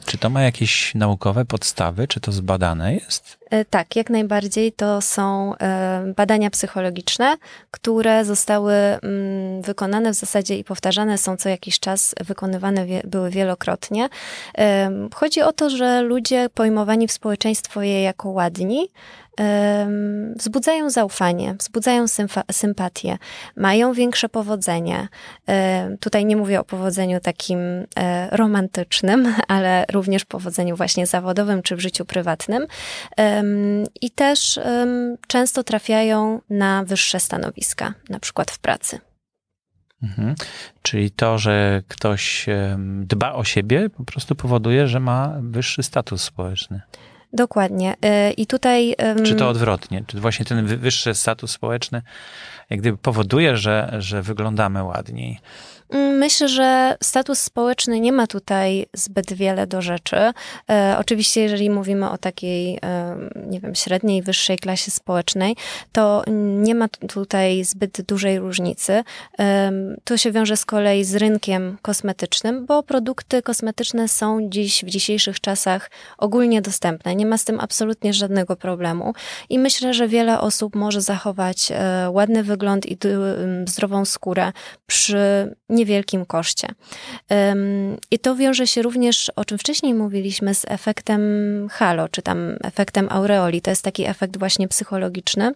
Czy to ma jakieś naukowe podstawy? Czy to zbadane jest? Tak, jak najbardziej. To są badania psychologiczne, które zostały wykonane w zasadzie i powtarzane są co jakiś czas, wykonywane były wielokrotnie. Chodzi o to, że ludzie pojmowani w społeczeństwie jako ładni wzbudzają zaufanie, wzbudzają symfa- sympatię, mają większe powodzenie. Tutaj nie mówię o powodzeniu takim romantycznym, ale również powodzeniu właśnie zawodowym czy w życiu prywatnym. I też często trafiają na wyższe stanowiska, na przykład w pracy. Mhm. Czyli to, że ktoś dba o siebie, po prostu powoduje, że ma wyższy status społeczny. Dokładnie. I tutaj... Czy to odwrotnie? Czy właśnie ten wyższy status społeczny jak gdyby powoduje, że, że wyglądamy ładniej? Myślę, że status społeczny nie ma tutaj zbyt wiele do rzeczy. E, oczywiście, jeżeli mówimy o takiej, e, nie wiem, średniej, wyższej klasie społecznej, to nie ma tutaj zbyt dużej różnicy. E, to się wiąże z kolei z rynkiem kosmetycznym, bo produkty kosmetyczne są dziś, w dzisiejszych czasach ogólnie dostępne. Nie ma z tym absolutnie żadnego problemu i myślę, że wiele osób może zachować e, ładny wygląd i e, zdrową skórę przy niewielkim koszcie. I to wiąże się również, o czym wcześniej mówiliśmy, z efektem halo, czy tam efektem aureoli. To jest taki efekt właśnie psychologiczny.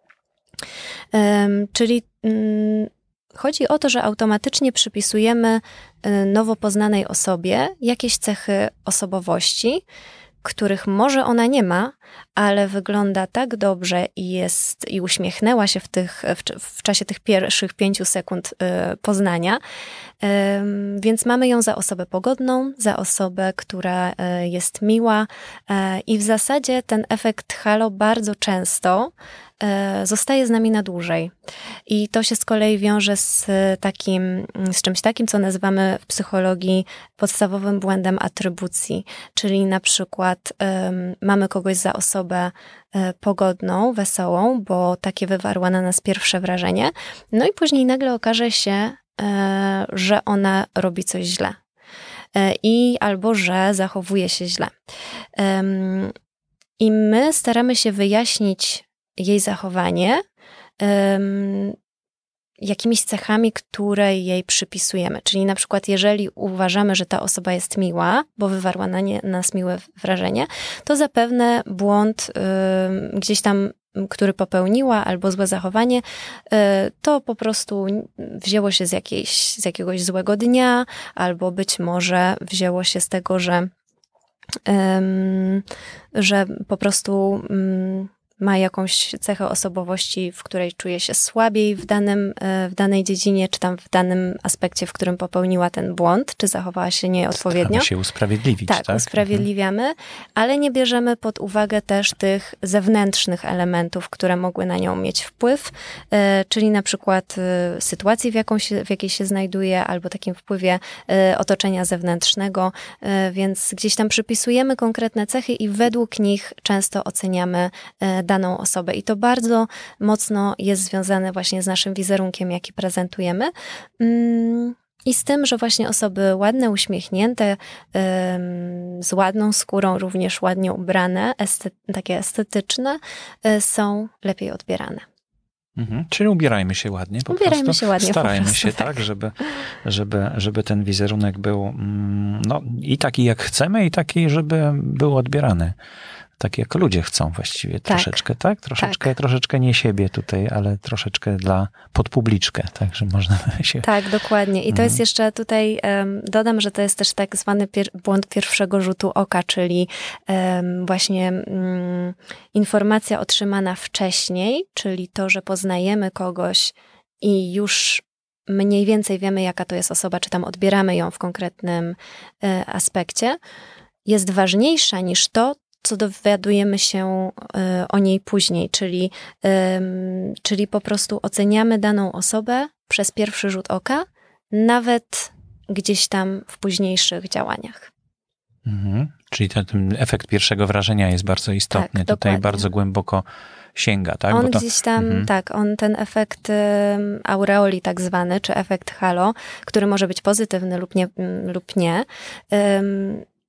Czyli chodzi o to, że automatycznie przypisujemy nowo poznanej osobie jakieś cechy osobowości, których może ona nie ma, ale wygląda tak dobrze i jest i uśmiechnęła się w, tych, w, w czasie tych pierwszych pięciu sekund y, poznania. Y, więc mamy ją za osobę pogodną, za osobę, która y, jest miła y, i w zasadzie ten efekt halo bardzo często y, zostaje z nami na dłużej. I to się z kolei wiąże z takim, z czymś takim, co nazywamy w psychologii podstawowym błędem atrybucji, czyli na przykład y, mamy kogoś za osobę pogodną, wesołą, bo takie wywarła na nas pierwsze wrażenie. No i później nagle okaże się, że ona robi coś źle. I albo że zachowuje się źle. I my staramy się wyjaśnić jej zachowanie jakimiś cechami, które jej przypisujemy. Czyli na przykład jeżeli uważamy, że ta osoba jest miła, bo wywarła na nie, nas miłe wrażenie, to zapewne błąd y, gdzieś tam, który popełniła, albo złe zachowanie, y, to po prostu wzięło się z, jakiejś, z jakiegoś złego dnia, albo być może wzięło się z tego, że, y, że po prostu... Y, ma jakąś cechę osobowości, w której czuje się słabiej w, danym, w danej dziedzinie, czy tam w danym aspekcie, w którym popełniła ten błąd, czy zachowała się nieodpowiednio. Staramy się usprawiedliwić, tak? Tak, usprawiedliwiamy, mhm. ale nie bierzemy pod uwagę też tych zewnętrznych elementów, które mogły na nią mieć wpływ, czyli na przykład sytuacji, w, jaką się, w jakiej się znajduje, albo takim wpływie otoczenia zewnętrznego, więc gdzieś tam przypisujemy konkretne cechy i według nich często oceniamy daną osobę. I to bardzo mocno jest związane właśnie z naszym wizerunkiem, jaki prezentujemy. I z tym, że właśnie osoby ładne, uśmiechnięte, z ładną skórą, również ładnie ubrane, estet- takie estetyczne, są lepiej odbierane. Mhm. Czyli ubierajmy się ładnie. Po ubierajmy prostu. się ładnie. Starajmy po prostu, się tak, tak żeby, żeby, żeby ten wizerunek był no, i taki jak chcemy, i taki, żeby był odbierany. Tak jak ludzie chcą właściwie tak, troszeczkę, tak? Troszeczkę, tak. troszeczkę nie siebie tutaj, ale troszeczkę dla podpubliczkę, tak, że można się... Tak, dokładnie. I to mhm. jest jeszcze tutaj, um, dodam, że to jest też tak zwany pier- błąd pierwszego rzutu oka, czyli um, właśnie um, informacja otrzymana wcześniej, czyli to, że poznajemy kogoś i już mniej więcej wiemy, jaka to jest osoba, czy tam odbieramy ją w konkretnym e, aspekcie, jest ważniejsza niż to, co dowiadujemy się o niej później, czyli, czyli po prostu oceniamy daną osobę przez pierwszy rzut oka, nawet gdzieś tam w późniejszych działaniach. Mhm. Czyli ten, ten efekt pierwszego wrażenia jest bardzo istotny. Tak, tutaj dokładnie. bardzo głęboko sięga, tak? On Bo to, gdzieś tam, mhm. tak, on ten efekt um, aureoli tak zwany, czy efekt halo, który może być pozytywny lub nie, lub nie um,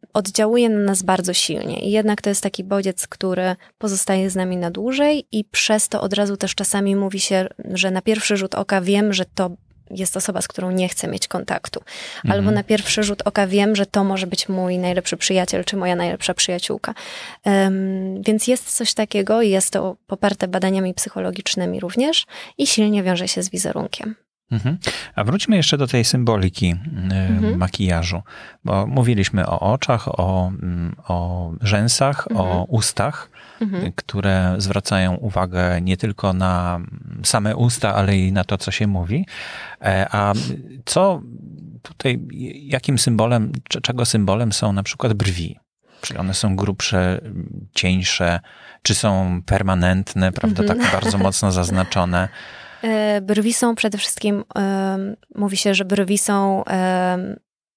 oddziałuje na nas bardzo silnie. I jednak to jest taki bodziec, który pozostaje z nami na dłużej i przez to od razu też czasami mówi się, że na pierwszy rzut oka wiem, że to jest osoba, z którą nie chcę mieć kontaktu. Mhm. Albo na pierwszy rzut oka wiem, że to może być mój najlepszy przyjaciel, czy moja najlepsza przyjaciółka. Um, więc jest coś takiego, jest to poparte badaniami psychologicznymi również i silnie wiąże się z wizerunkiem. Mhm. A wróćmy jeszcze do tej symboliki mhm. makijażu, bo mówiliśmy o oczach, o, o rzęsach, mhm. o ustach, mhm. które zwracają uwagę nie tylko na same usta, ale i na to, co się mówi. A co tutaj, jakim symbolem, czego symbolem są na przykład brwi? Czy one są grubsze, cieńsze, czy są permanentne, prawda, mhm. tak bardzo mocno zaznaczone? Brwi są przede wszystkim, um, mówi się, że brwi są um,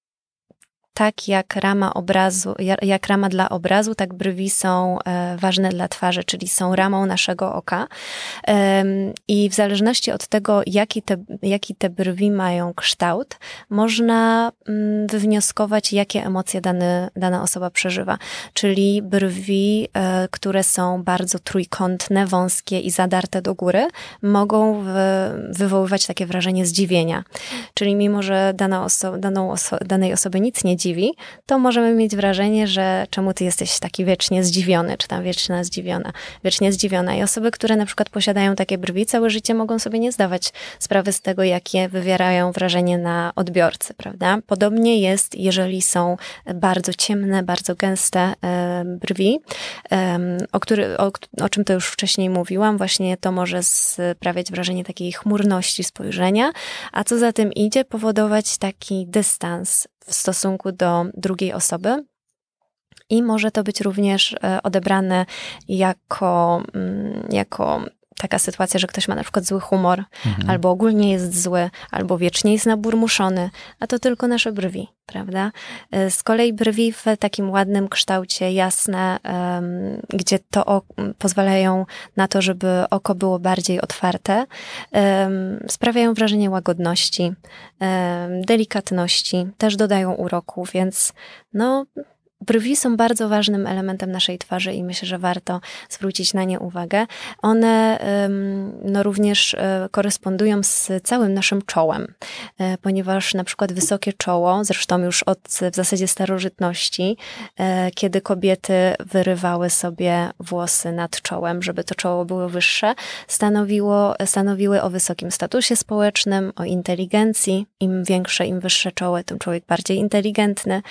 tak jak rama obrazu, jak rama dla obrazu, tak brwi są e, ważne dla twarzy, czyli są ramą naszego oka. E, I w zależności od tego, jaki te, jaki te brwi mają kształt, można mm, wywnioskować, jakie emocje dany, dana osoba przeżywa. Czyli brwi, e, które są bardzo trójkątne, wąskie i zadarte do góry, mogą w, wywoływać takie wrażenie zdziwienia. Czyli mimo, że dana oso- daną oso- danej osoby nic nie dziwi, to możemy mieć wrażenie, że czemu ty jesteś taki wiecznie zdziwiony, czy tam wiecznie zdziwiona, wiecznie zdziwiona. I osoby, które na przykład posiadają takie brwi, całe życie mogą sobie nie zdawać sprawy z tego, jakie wywierają wrażenie na odbiorcy, prawda? Podobnie jest, jeżeli są bardzo ciemne, bardzo gęste e, brwi, e, o, który, o, o czym to już wcześniej mówiłam, właśnie to może sprawiać wrażenie takiej chmurności spojrzenia, a co za tym idzie, powodować taki dystans w stosunku do drugiej osoby i może to być również odebrane jako, jako taka sytuacja, że ktoś ma na przykład zły humor, mhm. albo ogólnie jest zły, albo wiecznie jest naburmuszony, a to tylko nasze brwi, prawda? Z kolei brwi w takim ładnym kształcie, jasne, um, gdzie to o, pozwalają na to, żeby oko było bardziej otwarte, um, sprawiają wrażenie łagodności, um, delikatności, też dodają uroku, więc no... Brwi są bardzo ważnym elementem naszej twarzy i myślę, że warto zwrócić na nie uwagę. One no, również korespondują z całym naszym czołem, ponieważ na przykład wysokie czoło, zresztą już od w zasadzie starożytności, kiedy kobiety wyrywały sobie włosy nad czołem, żeby to czoło było wyższe, stanowiło, stanowiły o wysokim statusie społecznym, o inteligencji. Im większe, im wyższe czoło, tym człowiek bardziej inteligentny.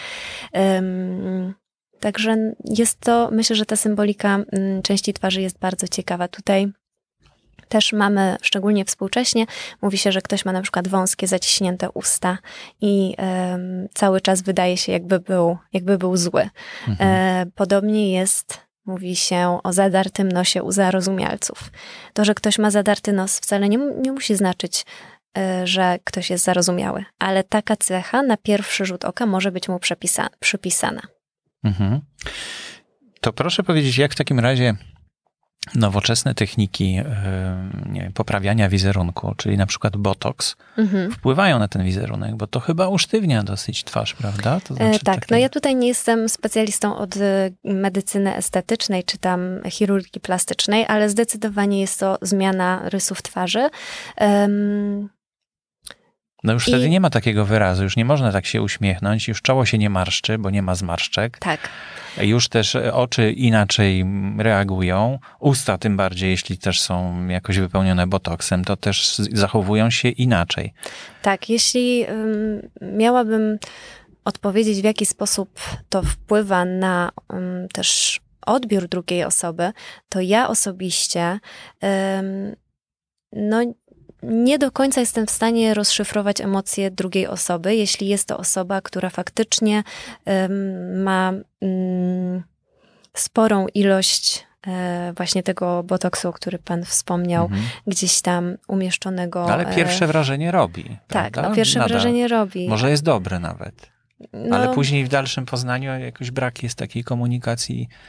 Także jest to, myślę, że ta symbolika części twarzy jest bardzo ciekawa. Tutaj też mamy, szczególnie współcześnie, mówi się, że ktoś ma na przykład wąskie, zaciśnięte usta i um, cały czas wydaje się, jakby był, jakby był zły. Mhm. E, podobnie jest, mówi się o zadartym nosie u zarozumialców. To, że ktoś ma zadarty nos, wcale nie, nie musi znaczyć, że ktoś jest zarozumiały, ale taka cecha na pierwszy rzut oka może być mu przepisa- przypisana. Mhm. To proszę powiedzieć, jak w takim razie nowoczesne techniki yy, nie wiem, poprawiania wizerunku, czyli na przykład botoks, mhm. wpływają na ten wizerunek, bo to chyba usztywnia dosyć twarz, prawda? To znaczy e, tak, takie... no ja tutaj nie jestem specjalistą od medycyny estetycznej, czy tam chirurgii plastycznej, ale zdecydowanie jest to zmiana rysów twarzy. Um, No już I... wtedy nie ma takiego wyrazu, już nie można tak się uśmiechnąć, już czoło się nie marszczy, bo nie ma zmarszczek. Tak. Już też oczy inaczej reagują, usta tym bardziej, jeśli też są jakoś wypełnione botoksem, to też zachowują się inaczej. Tak, jeśli um, miałabym odpowiedzieć, w jaki sposób to wpływa na um, też odbiór drugiej osoby, to ja osobiście um, no nie do końca jestem w stanie rozszyfrować emocje drugiej osoby, jeśli jest to osoba, która faktycznie um, ma um, sporą ilość e, właśnie tego botoksu, o którym pan wspomniał, mhm. gdzieś tam umieszczonego. No, ale pierwsze e, wrażenie robi. Tak, no pierwsze Nadal. wrażenie robi. Może jest dobre nawet. No, ale później w dalszym poznaniu jakoś brak jest takiej komunikacji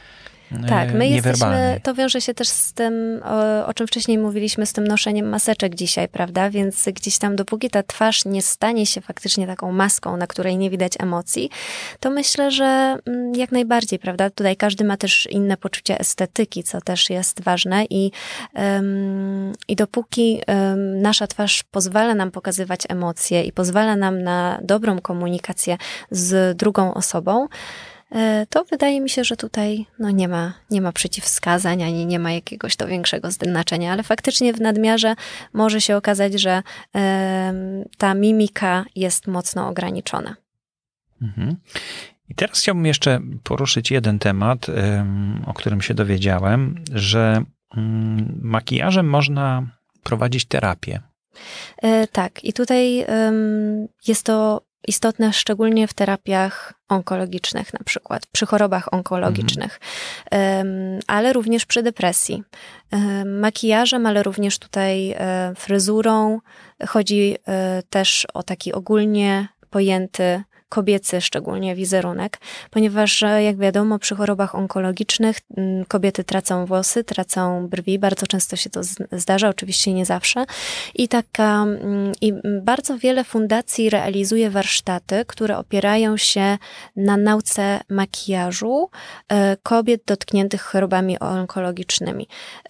Tak, my niewerbalnej. jesteśmy, to wiąże się też z tym, o, o czym wcześniej mówiliśmy, z tym noszeniem maseczek dzisiaj, prawda? Więc gdzieś tam, dopóki ta twarz nie stanie się faktycznie taką maską, na której nie widać emocji, to myślę, że jak najbardziej, prawda? Tutaj każdy ma też inne poczucie estetyki, co też jest ważne i, um, i dopóki um, nasza twarz pozwala nam pokazywać emocje i pozwala nam na dobrą komunikację z drugą osobą, to wydaje mi się, że tutaj no nie ma, nie ma przeciwwskazań, ani nie ma jakiegoś to większego znaczenia, ale faktycznie w nadmiarze może się okazać, że um, ta mimika jest mocno ograniczona. Mhm. I teraz chciałbym jeszcze poruszyć jeden temat, um, o którym się dowiedziałem, że um, makijażem można prowadzić terapię. E, tak, i tutaj um, jest to istotne szczególnie w terapiach onkologicznych na przykład, przy chorobach onkologicznych, mhm. ale również przy depresji. Makijażem, ale również tutaj fryzurą. Chodzi też o taki ogólnie pojęty kobiecy szczególnie wizerunek, ponieważ jak wiadomo przy chorobach onkologicznych kobiety tracą włosy, tracą brwi, bardzo często się to zdarza, oczywiście nie zawsze i taka i bardzo wiele fundacji realizuje warsztaty, które opierają się na nauce makijażu kobiet dotkniętych chorobami onkologicznymi.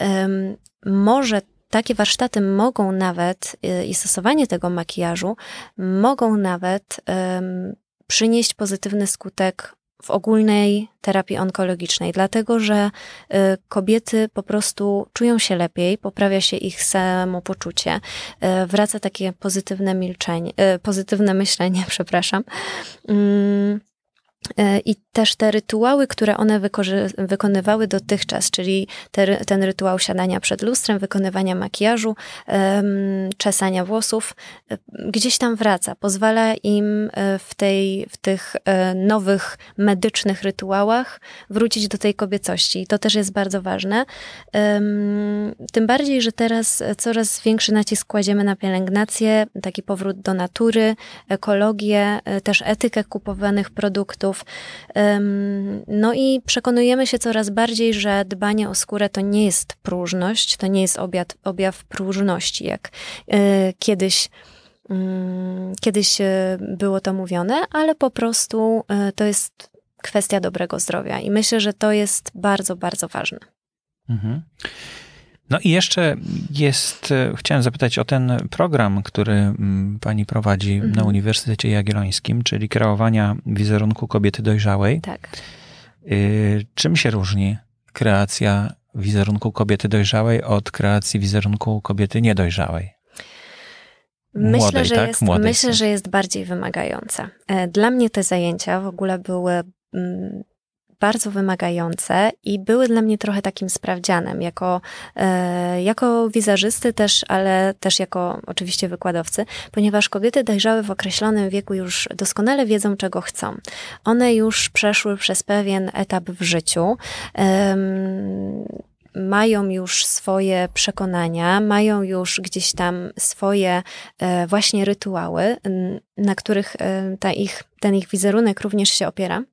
Może takie warsztaty mogą nawet i stosowanie tego makijażu mogą nawet um, przynieść pozytywny skutek w ogólnej terapii onkologicznej, dlatego że y, kobiety po prostu czują się lepiej, poprawia się ich samopoczucie, y, wraca takie pozytywne milczenie, y, pozytywne myślenie, przepraszam. Y, I też te rytuały, które one wykorzy- wykonywały dotychczas, czyli te, ten rytuał siadania przed lustrem, wykonywania makijażu, um, czesania włosów, gdzieś tam wraca. Pozwala im w, tej, w tych nowych medycznych rytuałach wrócić do tej kobiecości. I to też jest bardzo ważne. Um, tym bardziej, że teraz coraz większy nacisk kładziemy na pielęgnację, taki powrót do natury, ekologię, też etykę kupowanych produktów. No i przekonujemy się coraz bardziej, że dbanie o skórę to nie jest próżność, to nie jest objaw, objaw próżności, jak kiedyś, kiedyś było to mówione, ale po prostu to jest kwestia dobrego zdrowia i myślę, że to jest bardzo, bardzo ważne. Mhm. No i jeszcze jest, chciałem zapytać o ten program, który pani prowadzi mhm. na Uniwersytecie Jagiellońskim, czyli kreowania wizerunku kobiety dojrzałej. Tak. Y, czym się różni kreacja wizerunku kobiety dojrzałej od kreacji wizerunku kobiety niedojrzałej? Myślę, Młodej, że tak? jest, Młodej myślę, że jest bardziej wymagająca. Dla mnie te zajęcia w ogóle były mm, bardzo wymagające i były dla mnie trochę takim sprawdzianem, jako, e, jako wizerzysty też, ale też jako oczywiście wykładowcy, ponieważ kobiety dojrzałe w określonym wieku już doskonale wiedzą, czego chcą. One już przeszły przez pewien etap w życiu, e, mają już swoje przekonania, mają już gdzieś tam swoje e, właśnie rytuały, na których e, ta ich, ten ich wizerunek również się opiera.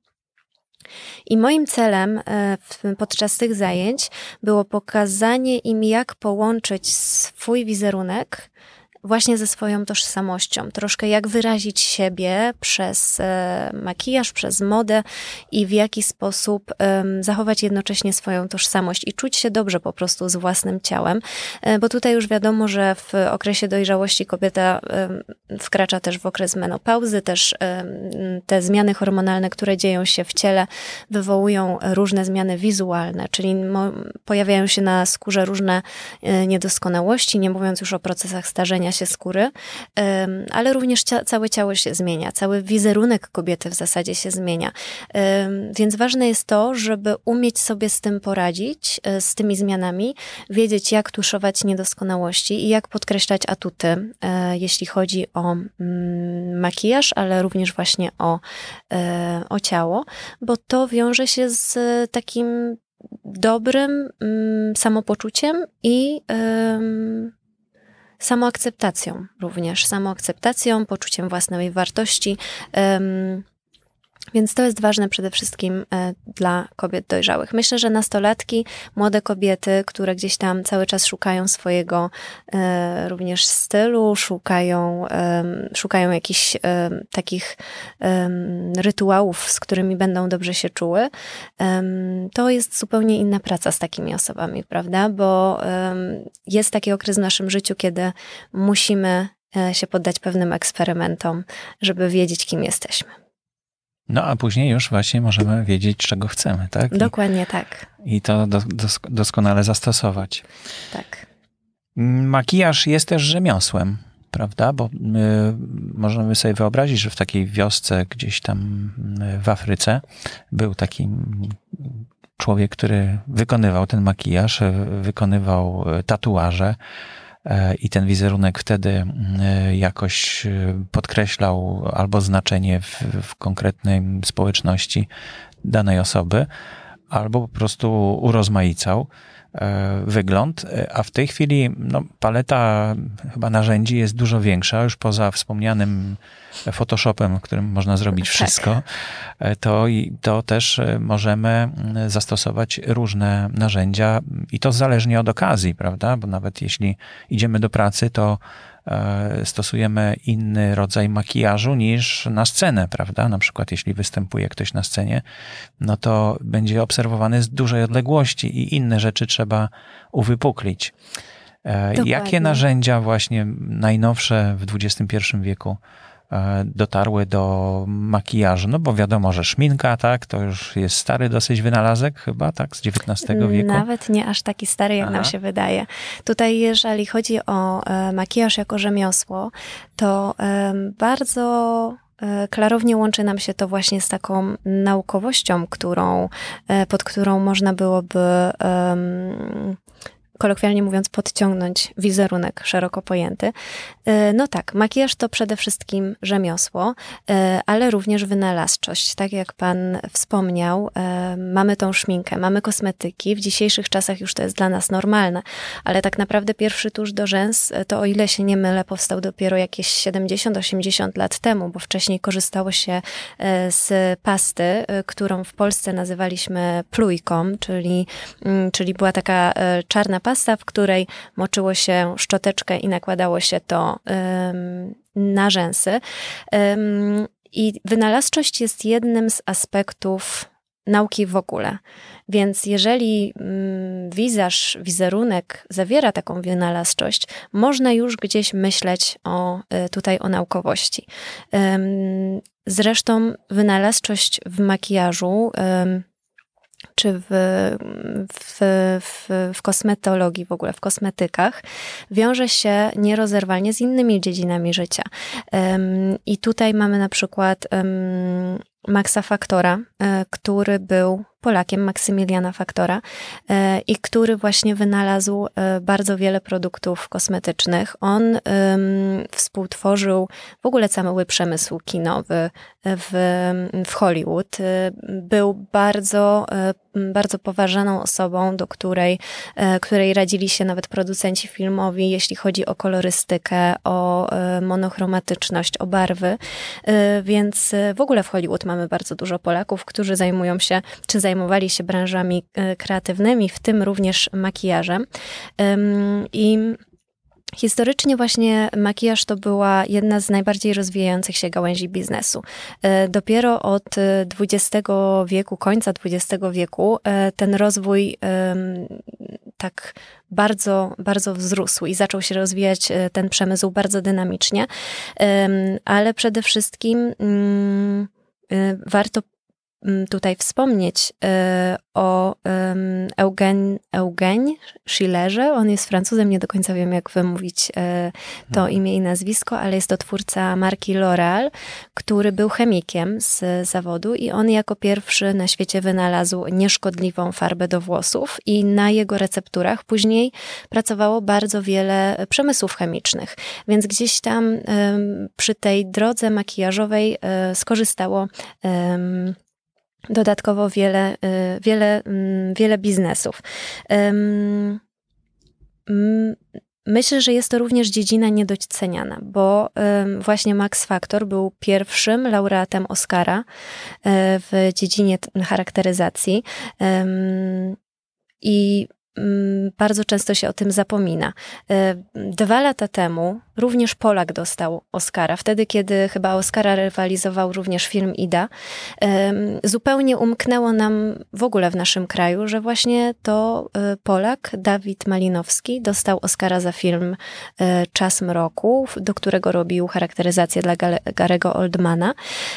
I moim celem podczas tych zajęć było pokazanie im, jak połączyć swój wizerunek właśnie ze swoją tożsamością. Troszkę jak wyrazić siebie przez makijaż, przez modę i w jaki sposób zachować jednocześnie swoją tożsamość i czuć się dobrze po prostu z własnym ciałem, bo tutaj już wiadomo, że w okresie dojrzałości kobieta wkracza też w okres menopauzy, też te zmiany hormonalne, które dzieją się w ciele, wywołują różne zmiany wizualne, czyli pojawiają się na skórze różne niedoskonałości, nie mówiąc już o procesach starzenia się skóry, ale również cia- całe ciało się zmienia, cały wizerunek kobiety w zasadzie się zmienia. Więc ważne jest to, żeby umieć sobie z tym poradzić, z tymi zmianami, wiedzieć, jak tuszować niedoskonałości i jak podkreślać atuty, jeśli chodzi o makijaż, ale również właśnie o, o ciało, bo to wiąże się z takim dobrym samopoczuciem i samoakceptacją również, samoakceptacją, poczuciem własnej wartości. Więc to jest ważne przede wszystkim dla kobiet dojrzałych. Myślę, że nastolatki, młode kobiety, które gdzieś tam cały czas szukają swojego e, również stylu, szukają, e, szukają jakichś e, takich e, rytuałów, z którymi będą dobrze się czuły, e, to jest zupełnie inna praca z takimi osobami, prawda? Bo e, jest taki okres w naszym życiu, kiedy musimy się poddać pewnym eksperymentom, żeby wiedzieć, kim jesteśmy. No a później już właśnie możemy wiedzieć, czego chcemy, tak? Dokładnie I, tak. I to dos, dos, doskonale zastosować. Tak. Makijaż jest też rzemiosłem, prawda? Bo my możemy sobie wyobrazić, że w takiej wiosce gdzieś tam w Afryce był taki człowiek, który wykonywał ten makijaż, wykonywał tatuaże, i ten wizerunek wtedy jakoś podkreślał albo znaczenie w, w konkretnej społeczności danej osoby, albo po prostu urozmaicał wygląd, a w tej chwili no, paleta chyba narzędzi jest dużo większa, już poza wspomnianym Photoshopem, w którym można zrobić wszystko, tak. to, to też możemy zastosować różne narzędzia i to zależnie od okazji, prawda? Bo nawet jeśli idziemy do pracy, to stosujemy inny rodzaj makijażu niż na scenę, prawda? Na przykład jeśli występuje ktoś na scenie, no to będzie obserwowany z dużej odległości i inne rzeczy trzeba uwypuklić. Dokładnie. Jakie narzędzia właśnie najnowsze w dwudziestym pierwszym wieku dotarły do makijażu? No bo wiadomo, że szminka, tak, to już jest stary dosyć wynalazek chyba, tak, z dziewiętnastego wieku. Nawet nie aż taki stary, jak Aha. nam się wydaje. Tutaj jeżeli chodzi o e, makijaż jako rzemiosło, to e, bardzo e, klarownie łączy nam się to właśnie z taką naukowością, którą, e, pod którą można byłoby e, kolokwialnie mówiąc, podciągnąć wizerunek szeroko pojęty. No tak, makijaż to przede wszystkim rzemiosło, ale również wynalazczość. Tak jak pan wspomniał, mamy tą szminkę, mamy kosmetyki. W dzisiejszych czasach już to jest dla nas normalne, ale tak naprawdę pierwszy tusz do rzęs, to o ile się nie mylę, powstał dopiero jakieś siedemdziesiąt osiemdziesiąt lat temu, bo wcześniej korzystało się z pasty, którą w Polsce nazywaliśmy plujką, czyli, czyli była taka czarna pasta, Pasta, w której moczyło się szczoteczkę i nakładało się to um, na rzęsy. Um, I wynalazczość jest jednym z aspektów nauki w ogóle. Więc jeżeli um, wizaż, wizerunek zawiera taką wynalazczość, można już gdzieś myśleć o, tutaj o naukowości. Um, zresztą wynalazczość w makijażu um, czy w, w, w, w kosmetologii, w ogóle w kosmetykach, wiąże się nierozerwalnie z innymi dziedzinami życia. Um, I tutaj mamy na przykład um, Maxa Factora, który był Polakiem, Maksymiliana Factora, i który właśnie wynalazł bardzo wiele produktów kosmetycznych. On um, współtworzył w ogóle cały przemysł kinowy w, w Hollywood. Był bardzo, bardzo poważaną osobą, do której, której radzili się nawet producenci filmowi, jeśli chodzi o kolorystykę, o monochromatyczność, o barwy. Więc w ogóle w Hollywood mamy bardzo dużo Polaków, którzy zajmują się, czy zajmowali się branżami kreatywnymi, w tym również makijażem. I historycznie właśnie makijaż to była jedna z najbardziej rozwijających się gałęzi biznesu. Dopiero od dwudziestego wieku, końca dwudziestego wieku ten rozwój tak bardzo, bardzo wzrósł i zaczął się rozwijać ten przemysł bardzo dynamicznie, ale przede wszystkim warto tutaj wspomnieć o Eugène, Eugène Schillerze. On jest Francuzem, nie do końca wiem, jak wymówić to imię i nazwisko, ale jest to twórca marki L'Oréal, który był chemikiem z zawodu i on jako pierwszy na świecie wynalazł nieszkodliwą farbę do włosów i na jego recepturach później pracowało bardzo wiele przemysłów chemicznych. Więc gdzieś tam przy tej drodze makijażowej skorzystało dodatkowo wiele, wiele, wiele biznesów. Myślę, że jest to również dziedzina niedoceniana, bo właśnie Max Factor był pierwszym laureatem Oscara w dziedzinie charakteryzacji i bardzo często się o tym zapomina. Dwa lata temu również Polak dostał Oscara, wtedy kiedy chyba Oscara rywalizował również film Ida. Zupełnie umknęło nam w ogóle w naszym kraju, że właśnie to Polak, Dawid Malinowski, dostał Oscara za film Czas mroku, do którego robił charakteryzację dla Garego Oldmana.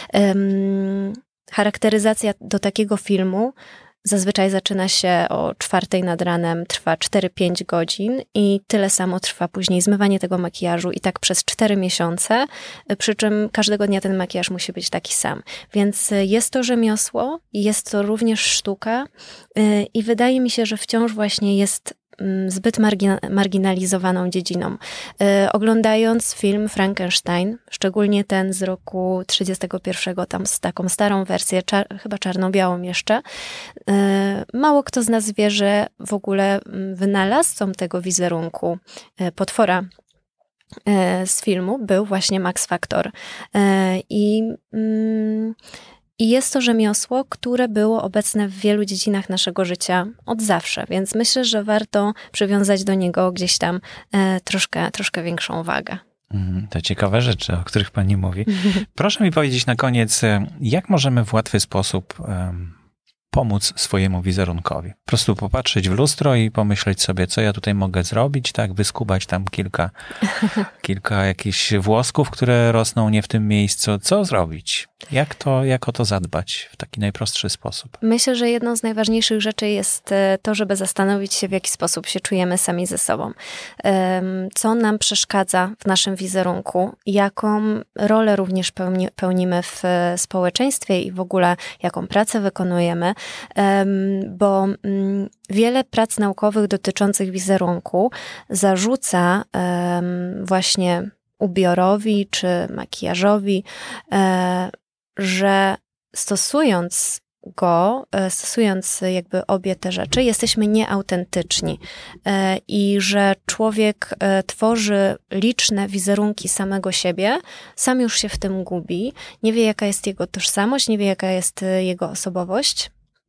Charakteryzacja do takiego filmu zazwyczaj zaczyna się o czwartej nad ranem, trwa cztery pięć godzin i tyle samo trwa później zmywanie tego makijażu i tak przez cztery miesiące, przy czym każdego dnia ten makijaż musi być taki sam. Więc jest to rzemiosło, jest to również sztuka i wydaje mi się, że wciąż właśnie jest zbyt margina- marginalizowaną dziedziną. Yy, oglądając film Frankenstein, szczególnie ten z roku trzydziestego pierwszego, tam z taką starą wersję, czar- chyba czarno-białą jeszcze, yy, mało kto z nas wie, że w ogóle wynalazcą tego wizerunku yy, potwora yy, z filmu był właśnie Max Factor. Yy, I yy, I jest to rzemiosło, które było obecne w wielu dziedzinach naszego życia od zawsze, więc myślę, że warto przywiązać do niego gdzieś tam e, troszkę, troszkę większą wagę. To ciekawe rzeczy, o których pani mówi. Proszę mi powiedzieć na koniec, jak możemy w łatwy sposób um, pomóc swojemu wizerunkowi? Po prostu popatrzeć w lustro i pomyśleć sobie, co ja tutaj mogę zrobić, tak, wyskubać tam kilka, kilka jakichś włosków, które rosną nie w tym miejscu. Co zrobić? Jak to, jak o to zadbać w taki najprostszy sposób? Myślę, że jedną z najważniejszych rzeczy jest to, żeby zastanowić się, w jaki sposób się czujemy sami ze sobą. Co nam przeszkadza w naszym wizerunku, jaką rolę również pełni, pełnimy w społeczeństwie i w ogóle jaką pracę wykonujemy, bo wiele prac naukowych dotyczących wizerunku zarzuca właśnie ubiorowi czy makijażowi, że stosując go, stosując jakby obie te rzeczy, jesteśmy nieautentyczni i że człowiek tworzy liczne wizerunki samego siebie, sam już się w tym gubi, nie wie jaka jest jego tożsamość, nie wie jaka jest jego osobowość,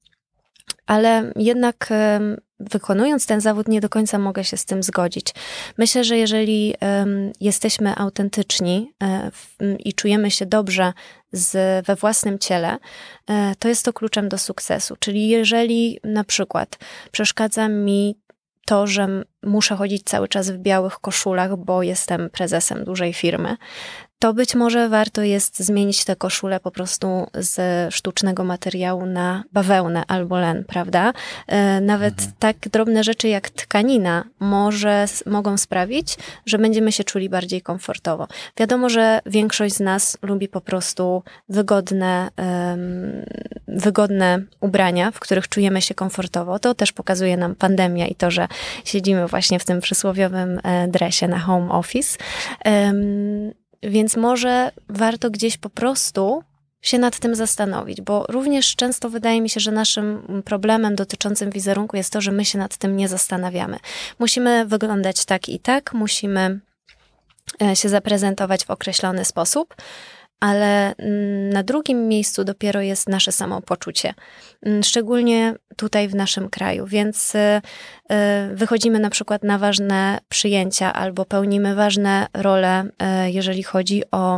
ale jednak wykonując ten zawód nie do końca mogę się z tym zgodzić. Myślę, że jeżeli um, jesteśmy autentyczni um, i czujemy się dobrze z, we własnym ciele, um, to jest to kluczem do sukcesu. Czyli jeżeli na przykład przeszkadza mi to, że muszę chodzić cały czas w białych koszulach, bo jestem prezesem dużej firmy, to być może warto jest zmienić tę koszulę po prostu z sztucznego materiału na bawełnę albo len, prawda? Nawet mhm. tak drobne rzeczy jak tkanina może, mogą sprawić, że będziemy się czuli bardziej komfortowo. Wiadomo, że większość z nas lubi po prostu wygodne, um, wygodne ubrania, w których czujemy się komfortowo. To też pokazuje nam pandemia i to, że siedzimy właśnie w tym przysłowiowym dresie na home office. Um, Więc może warto gdzieś po prostu się nad tym zastanowić, bo również często wydaje mi się, że naszym problemem dotyczącym wizerunku jest to, że my się nad tym nie zastanawiamy. Musimy wyglądać tak i tak, musimy się zaprezentować w określony sposób, ale na drugim miejscu dopiero jest nasze samopoczucie. Szczególnie tutaj w naszym kraju, więc wychodzimy na przykład na ważne przyjęcia albo pełnimy ważne role, jeżeli chodzi o,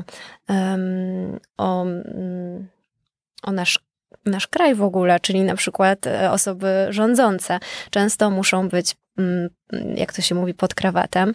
o, o nasz nasz kraj w ogóle, czyli na przykład osoby rządzące. Często muszą być, jak to się mówi, pod krawatem,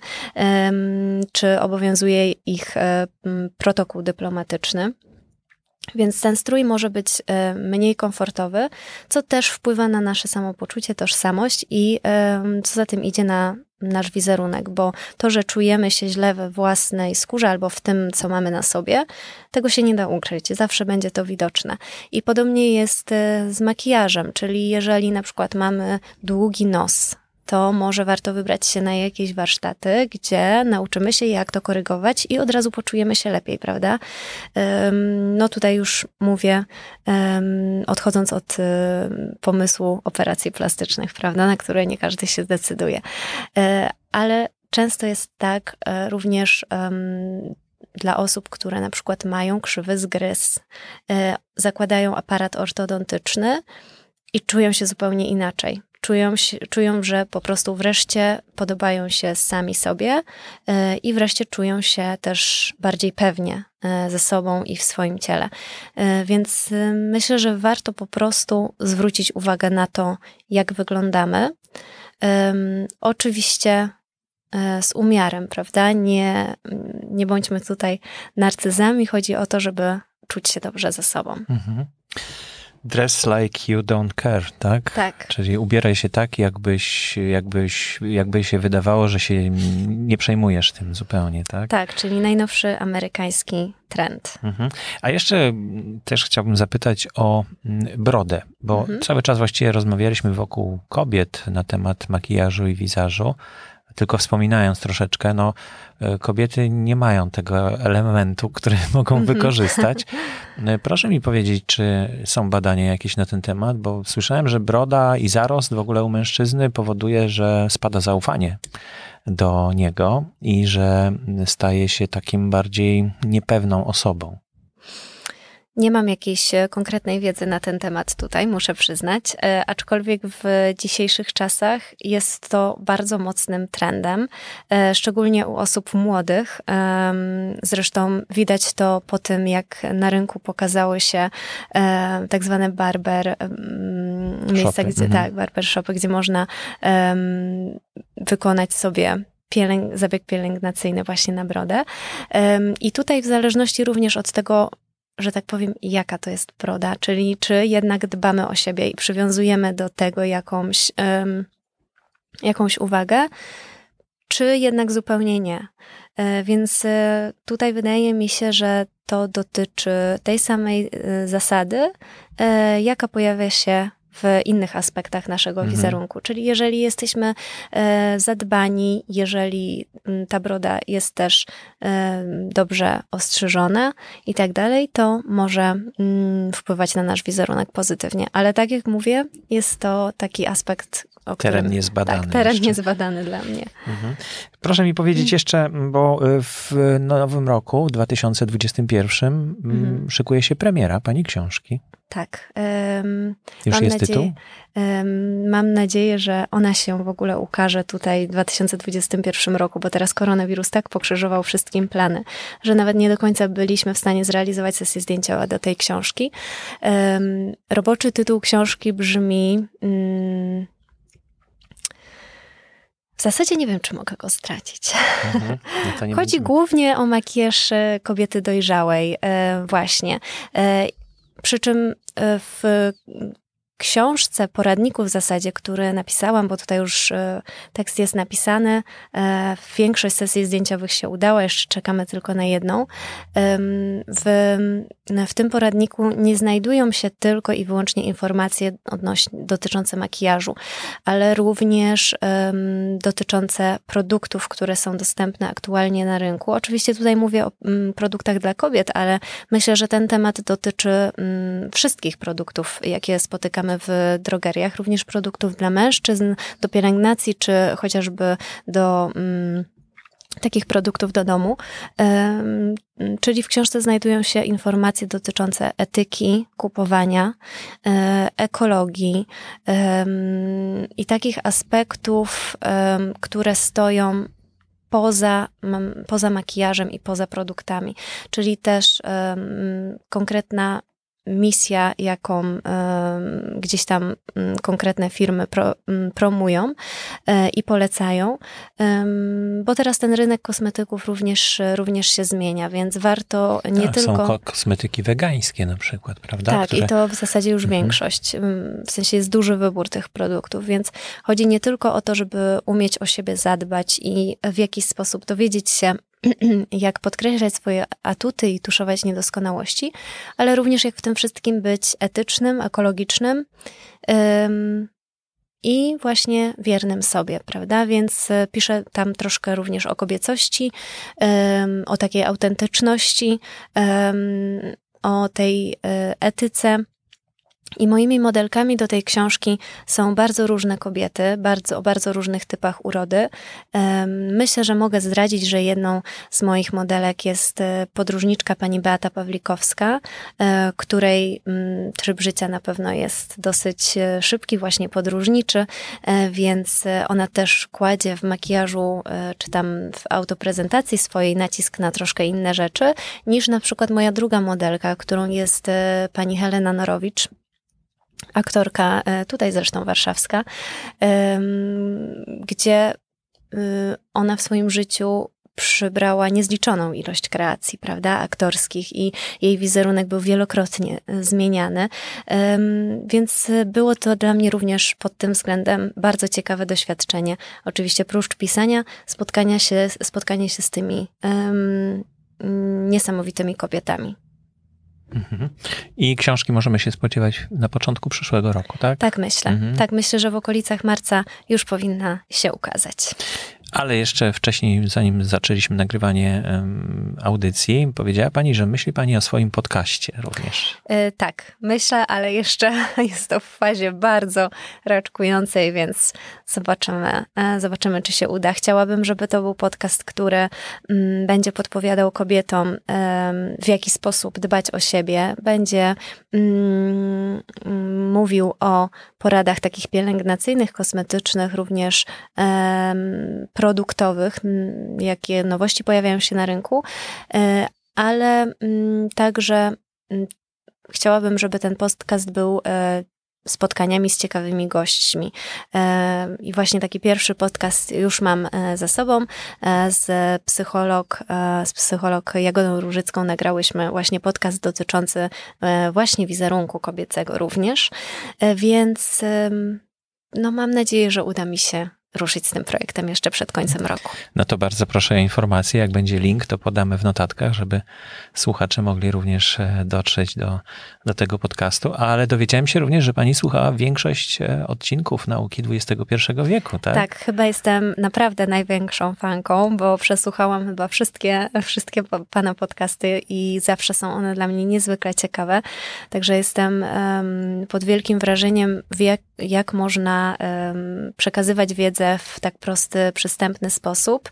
czy obowiązuje ich protokół dyplomatyczny. Więc ten strój może być mniej komfortowy, co też wpływa na nasze samopoczucie, tożsamość i co za tym idzie na nasz wizerunek, bo to, że czujemy się źle we własnej skórze albo w tym, co mamy na sobie, tego się nie da ukryć. Zawsze będzie to widoczne. I podobnie jest z makijażem, czyli jeżeli na przykład mamy długi nos, to może warto wybrać się na jakieś warsztaty, gdzie nauczymy się, jak to korygować i od razu poczujemy się lepiej, prawda? No tutaj już mówię, odchodząc od pomysłu operacji plastycznych, prawda, na które nie każdy się decyduje. Ale często jest tak również um, dla osób, które na przykład mają krzywy zgryz, e, zakładają aparat ortodontyczny i czują się zupełnie inaczej. Czują, się, czują, że po prostu wreszcie podobają się sami sobie e, i wreszcie czują się też bardziej pewnie e, ze sobą i w swoim ciele. E, więc e, myślę, że warto po prostu zwrócić uwagę na to, jak wyglądamy. E, oczywiście z umiarem, prawda? Nie, nie bądźmy tutaj narcyzami. Chodzi o to, żeby czuć się dobrze ze sobą. Mhm. Dress like you don't care, tak? Tak. Czyli ubieraj się tak, jakbyś, jakbyś, jakby się wydawało, że się nie przejmujesz tym zupełnie, tak? Tak, czyli najnowszy amerykański trend. Mhm. A jeszcze też chciałbym zapytać o brodę, bo mhm. cały czas właściwie rozmawialiśmy wokół kobiet na temat makijażu i wizażu. Tylko wspominając troszeczkę, no kobiety nie mają tego elementu, który mogą mm-hmm. wykorzystać. Proszę mi powiedzieć, czy są badania jakieś na ten temat, bo słyszałem, że broda i zarost w ogóle u mężczyzny powoduje, że spada zaufanie do niego i że staje się takim bardziej niepewną osobą. Nie mam jakiejś konkretnej wiedzy na ten temat tutaj, muszę przyznać, aczkolwiek w dzisiejszych czasach jest to bardzo mocnym trendem, szczególnie u osób młodych. Zresztą widać to po tym, jak na rynku pokazały się tak zwane barber, miejsca, gdzie, mhm. tak, barbershopy, gdzie można wykonać sobie pielęg, zabieg pielęgnacyjny właśnie na brodę. I tutaj w zależności również od tego, że tak powiem, jaka to jest broda, czyli czy jednak dbamy o siebie i przywiązujemy do tego jakąś, um, jakąś uwagę, czy jednak zupełnie nie. E, więc e, tutaj wydaje mi się, że to dotyczy tej samej e, zasady, e, jaka pojawia się w innych aspektach naszego mhm. wizerunku. Czyli jeżeli jesteśmy e, zadbani, jeżeli ta broda jest też e, dobrze ostrzyżona i tak dalej, to może mm, wpływać na nasz wizerunek pozytywnie. Ale tak jak mówię, jest to taki aspekt, o teren którym, niezbadany. Tak, teren jeszcze. niezbadany dla mnie. Mhm. Proszę mi powiedzieć jeszcze, bo w nowym roku, dwa tysiące dwudziestym pierwszym, mhm. szykuje się premiera pani książki. Tak. Um, Już mam jest nadzieję, tytuł? Um, mam nadzieję, że ona się w ogóle ukaże tutaj w dwa tysiące dwudziestym pierwszym roku, bo teraz koronawirus tak pokrzyżował wszystkim plany, że nawet nie do końca byliśmy w stanie zrealizować sesję zdjęciowa do tej książki. Um, roboczy tytuł książki brzmi... Um, w zasadzie nie wiem, czy mogę go stracić. Mhm. No to nie Chodzi będziemy. Głównie o makijaż kobiety dojrzałej, e, właśnie. E, Przy czym w książce, poradniku w zasadzie, który napisałam, bo tutaj już tekst jest napisany, większość sesji zdjęciowych się udała, jeszcze czekamy tylko na jedną. W, w tym poradniku nie znajdują się tylko i wyłącznie informacje odnośnie, dotyczące makijażu, ale również um, dotyczące produktów, które są dostępne aktualnie na rynku. Oczywiście tutaj mówię o um, produktach dla kobiet, ale myślę, że ten temat dotyczy um, wszystkich produktów, jakie spotykamy w drogeriach, również produktów dla mężczyzn, do pielęgnacji, czy chociażby do um, takich produktów do domu. Um, czyli w książce znajdują się informacje dotyczące etyki kupowania, e, ekologii um, i takich aspektów, um, które stoją poza, poza makijażem i poza produktami. Czyli też um, konkretna misja, jaką um, gdzieś tam um, konkretne firmy pro, um, promują um, i polecają, um, bo teraz ten rynek kosmetyków również, również się zmienia, więc warto nie A, tylko... Są kosmetyki wegańskie na przykład, prawda? Tak, Które... i to w zasadzie już mhm. większość. W sensie jest duży wybór tych produktów, więc chodzi nie tylko o to, żeby umieć o siebie zadbać i w jakiś sposób dowiedzieć się, jak podkreślać swoje atuty i tuszować niedoskonałości, ale również jak w tym wszystkim być etycznym, ekologicznym ym, i właśnie wiernym sobie, prawda? Więc piszę tam troszkę również o kobiecości, ym, o takiej autentyczności, ym, o tej y, etyce I moimi modelkami do tej książki są bardzo różne kobiety, bardzo, o bardzo różnych typach urody. Myślę, że mogę zdradzić, że jedną z moich modelek jest podróżniczka pani Beata Pawlikowska, której tryb życia na pewno jest dosyć szybki, właśnie podróżniczy, więc ona też kładzie w makijażu, czy tam w autoprezentacji swojej nacisk na troszkę inne rzeczy, niż na przykład moja druga modelka, którą jest pani Helena Norowicz, aktorka, tutaj zresztą warszawska, gdzie ona w swoim życiu przybrała niezliczoną ilość kreacji, prawda, aktorskich i jej wizerunek był wielokrotnie zmieniany, więc było to dla mnie również pod tym względem bardzo ciekawe doświadczenie. Oczywiście prócz pisania, spotkania się, spotkanie się z tymi um, niesamowitymi kobietami. I książki możemy się spodziewać na początku przyszłego roku, tak? Tak myślę. Mhm. Tak myślę, że w okolicach marca już powinna się ukazać. Ale jeszcze wcześniej, zanim zaczęliśmy nagrywanie um, audycji, powiedziała pani, że myśli pani o swoim podcaście również. Yy, tak, myślę, ale jeszcze jest to w fazie bardzo raczkującej, więc zobaczymy, yy, zobaczymy, czy się uda. Chciałabym, żeby to był podcast, który yy, będzie podpowiadał kobietom, yy, w jaki sposób dbać o siebie, będzie yy, yy, mówił o poradach takich pielęgnacyjnych, kosmetycznych, również yy, produktowych, jakie nowości pojawiają się na rynku, ale także chciałabym, żeby ten podcast był spotkaniami z ciekawymi gośćmi. I właśnie taki pierwszy podcast już mam za sobą. Z psycholog, z psycholog Jagodą Różycką nagrałyśmy właśnie podcast dotyczący właśnie wizerunku kobiecego również. Więc no mam nadzieję, że uda mi się ruszyć z tym projektem jeszcze przed końcem roku. No to bardzo proszę o informację. Jak będzie link, to podamy w notatkach, żeby słuchacze mogli również dotrzeć do, do tego podcastu. Ale dowiedziałem się również, że pani słuchała większość odcinków Nauki dwudziestego pierwszego wieku, tak? Tak, chyba jestem naprawdę największą fanką, bo przesłuchałam chyba wszystkie, wszystkie pana podcasty i zawsze są one dla mnie niezwykle ciekawe. Także jestem um, pod wielkim wrażeniem, jak, jak można um, przekazywać wiedzę w tak prosty, przystępny sposób,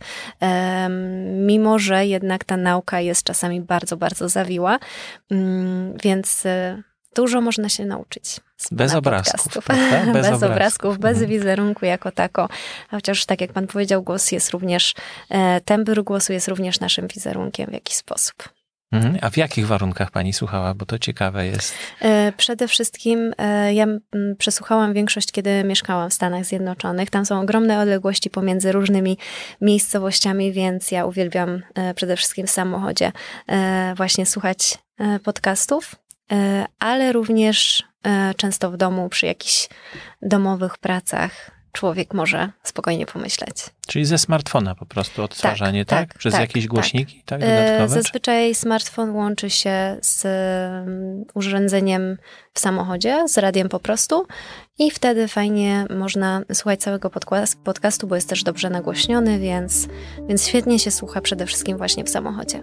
mimo że jednak ta nauka jest czasami bardzo, bardzo zawiła, więc dużo można się nauczyć. Bez obrazków. Bez, bez obrazków, obrazków, bez mhm. wizerunku jako tako. Chociaż tak jak pan powiedział, głos jest również, tembr głosu jest również naszym wizerunkiem w jakiś sposób. A w jakich warunkach pani słuchała? Bo to ciekawe jest. Przede wszystkim ja przesłuchałam większość, kiedy mieszkałam w Stanach Zjednoczonych. Tam są ogromne odległości pomiędzy różnymi miejscowościami, więc ja uwielbiam przede wszystkim w samochodzie właśnie słuchać podcastów, ale również często w domu przy jakichś domowych pracach człowiek może spokojnie pomyśleć. Czyli ze smartfona po prostu odtwarzanie, tak? tak? Przez tak, jakieś głośniki, tak? tak? Dodatkowe? Zazwyczaj smartfon łączy się z urządzeniem w samochodzie, z radiem po prostu i wtedy fajnie można słuchać całego podcastu, bo jest też dobrze nagłośniony, więc, więc świetnie się słucha przede wszystkim właśnie w samochodzie.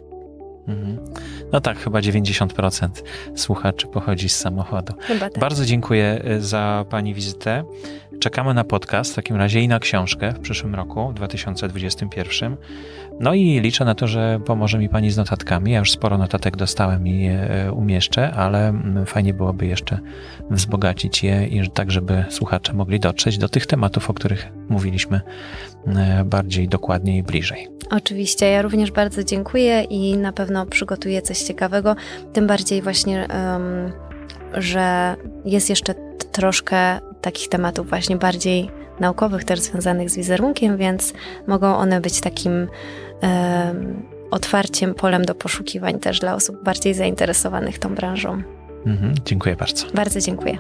No tak, chyba dziewięćdziesiąt procent słuchaczy pochodzi z samochodu. Chyba tak. Bardzo dziękuję za pani wizytę. Czekamy na podcast w takim razie i na książkę w przyszłym roku, w dwa tysiące dwudziestym pierwszym. No i liczę na to, że pomoże mi pani z notatkami. Ja już sporo notatek dostałem i je umieszczę, ale fajnie byłoby jeszcze wzbogacić je i tak, żeby słuchacze mogli dotrzeć do tych tematów, o których mówiliśmy bardziej dokładnie i bliżej. Oczywiście, ja również bardzo dziękuję i na pewno przygotuję coś ciekawego, tym bardziej właśnie, um, że jest jeszcze troszkę takich tematów właśnie bardziej naukowych, też związanych z wizerunkiem, więc mogą one być takim um, otwarciem, polem do poszukiwań też dla osób bardziej zainteresowanych tą branżą. Mhm, dziękuję bardzo. Bardzo dziękuję.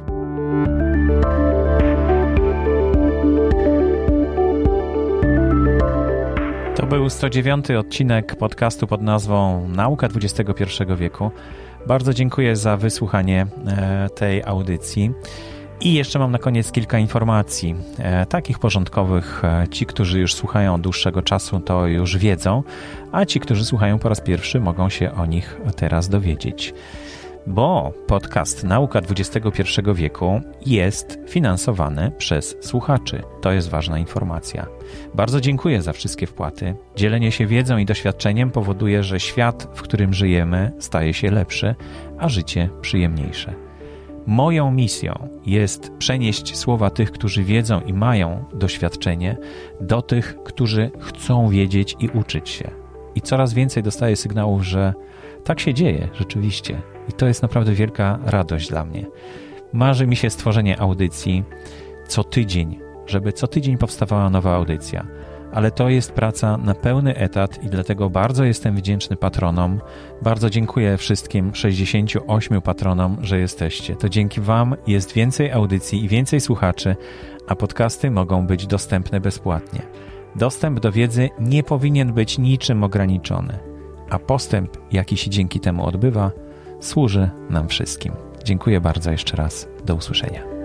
To był sto dziewiąty odcinek podcastu pod nazwą Nauka dwudziestego pierwszego wieku. Bardzo dziękuję za wysłuchanie tej audycji. I jeszcze mam na koniec kilka informacji, takich porządkowych. Ci, którzy już słuchają od dłuższego czasu, to już wiedzą, a ci, którzy słuchają po raz pierwszy, mogą się o nich teraz dowiedzieć. bo podcast Nauka dwudziestego pierwszego wieku jest finansowany przez słuchaczy. To jest ważna informacja. Bardzo dziękuję za wszystkie wpłaty. Dzielenie się wiedzą i doświadczeniem powoduje, że świat, w którym żyjemy, staje się lepszy, a życie przyjemniejsze. Moją misją jest przenieść słowa tych, którzy wiedzą i mają doświadczenie, do tych, którzy chcą wiedzieć i uczyć się. I coraz więcej dostaję sygnałów, że tak się dzieje rzeczywiście. I to jest naprawdę wielka radość dla mnie. Marzy mi się stworzenie audycji co tydzień, żeby co tydzień powstawała nowa audycja. Ale to jest praca na pełny etat i dlatego bardzo jestem wdzięczny patronom. Bardzo dziękuję wszystkim sześćdziesięciu ośmiu patronom, że jesteście. To dzięki wam jest więcej audycji i więcej słuchaczy, a podcasty mogą być dostępne bezpłatnie. Dostęp do wiedzy nie powinien być niczym ograniczony, a postęp, jaki się dzięki temu odbywa, służy nam wszystkim. Dziękuję bardzo jeszcze raz. Do usłyszenia.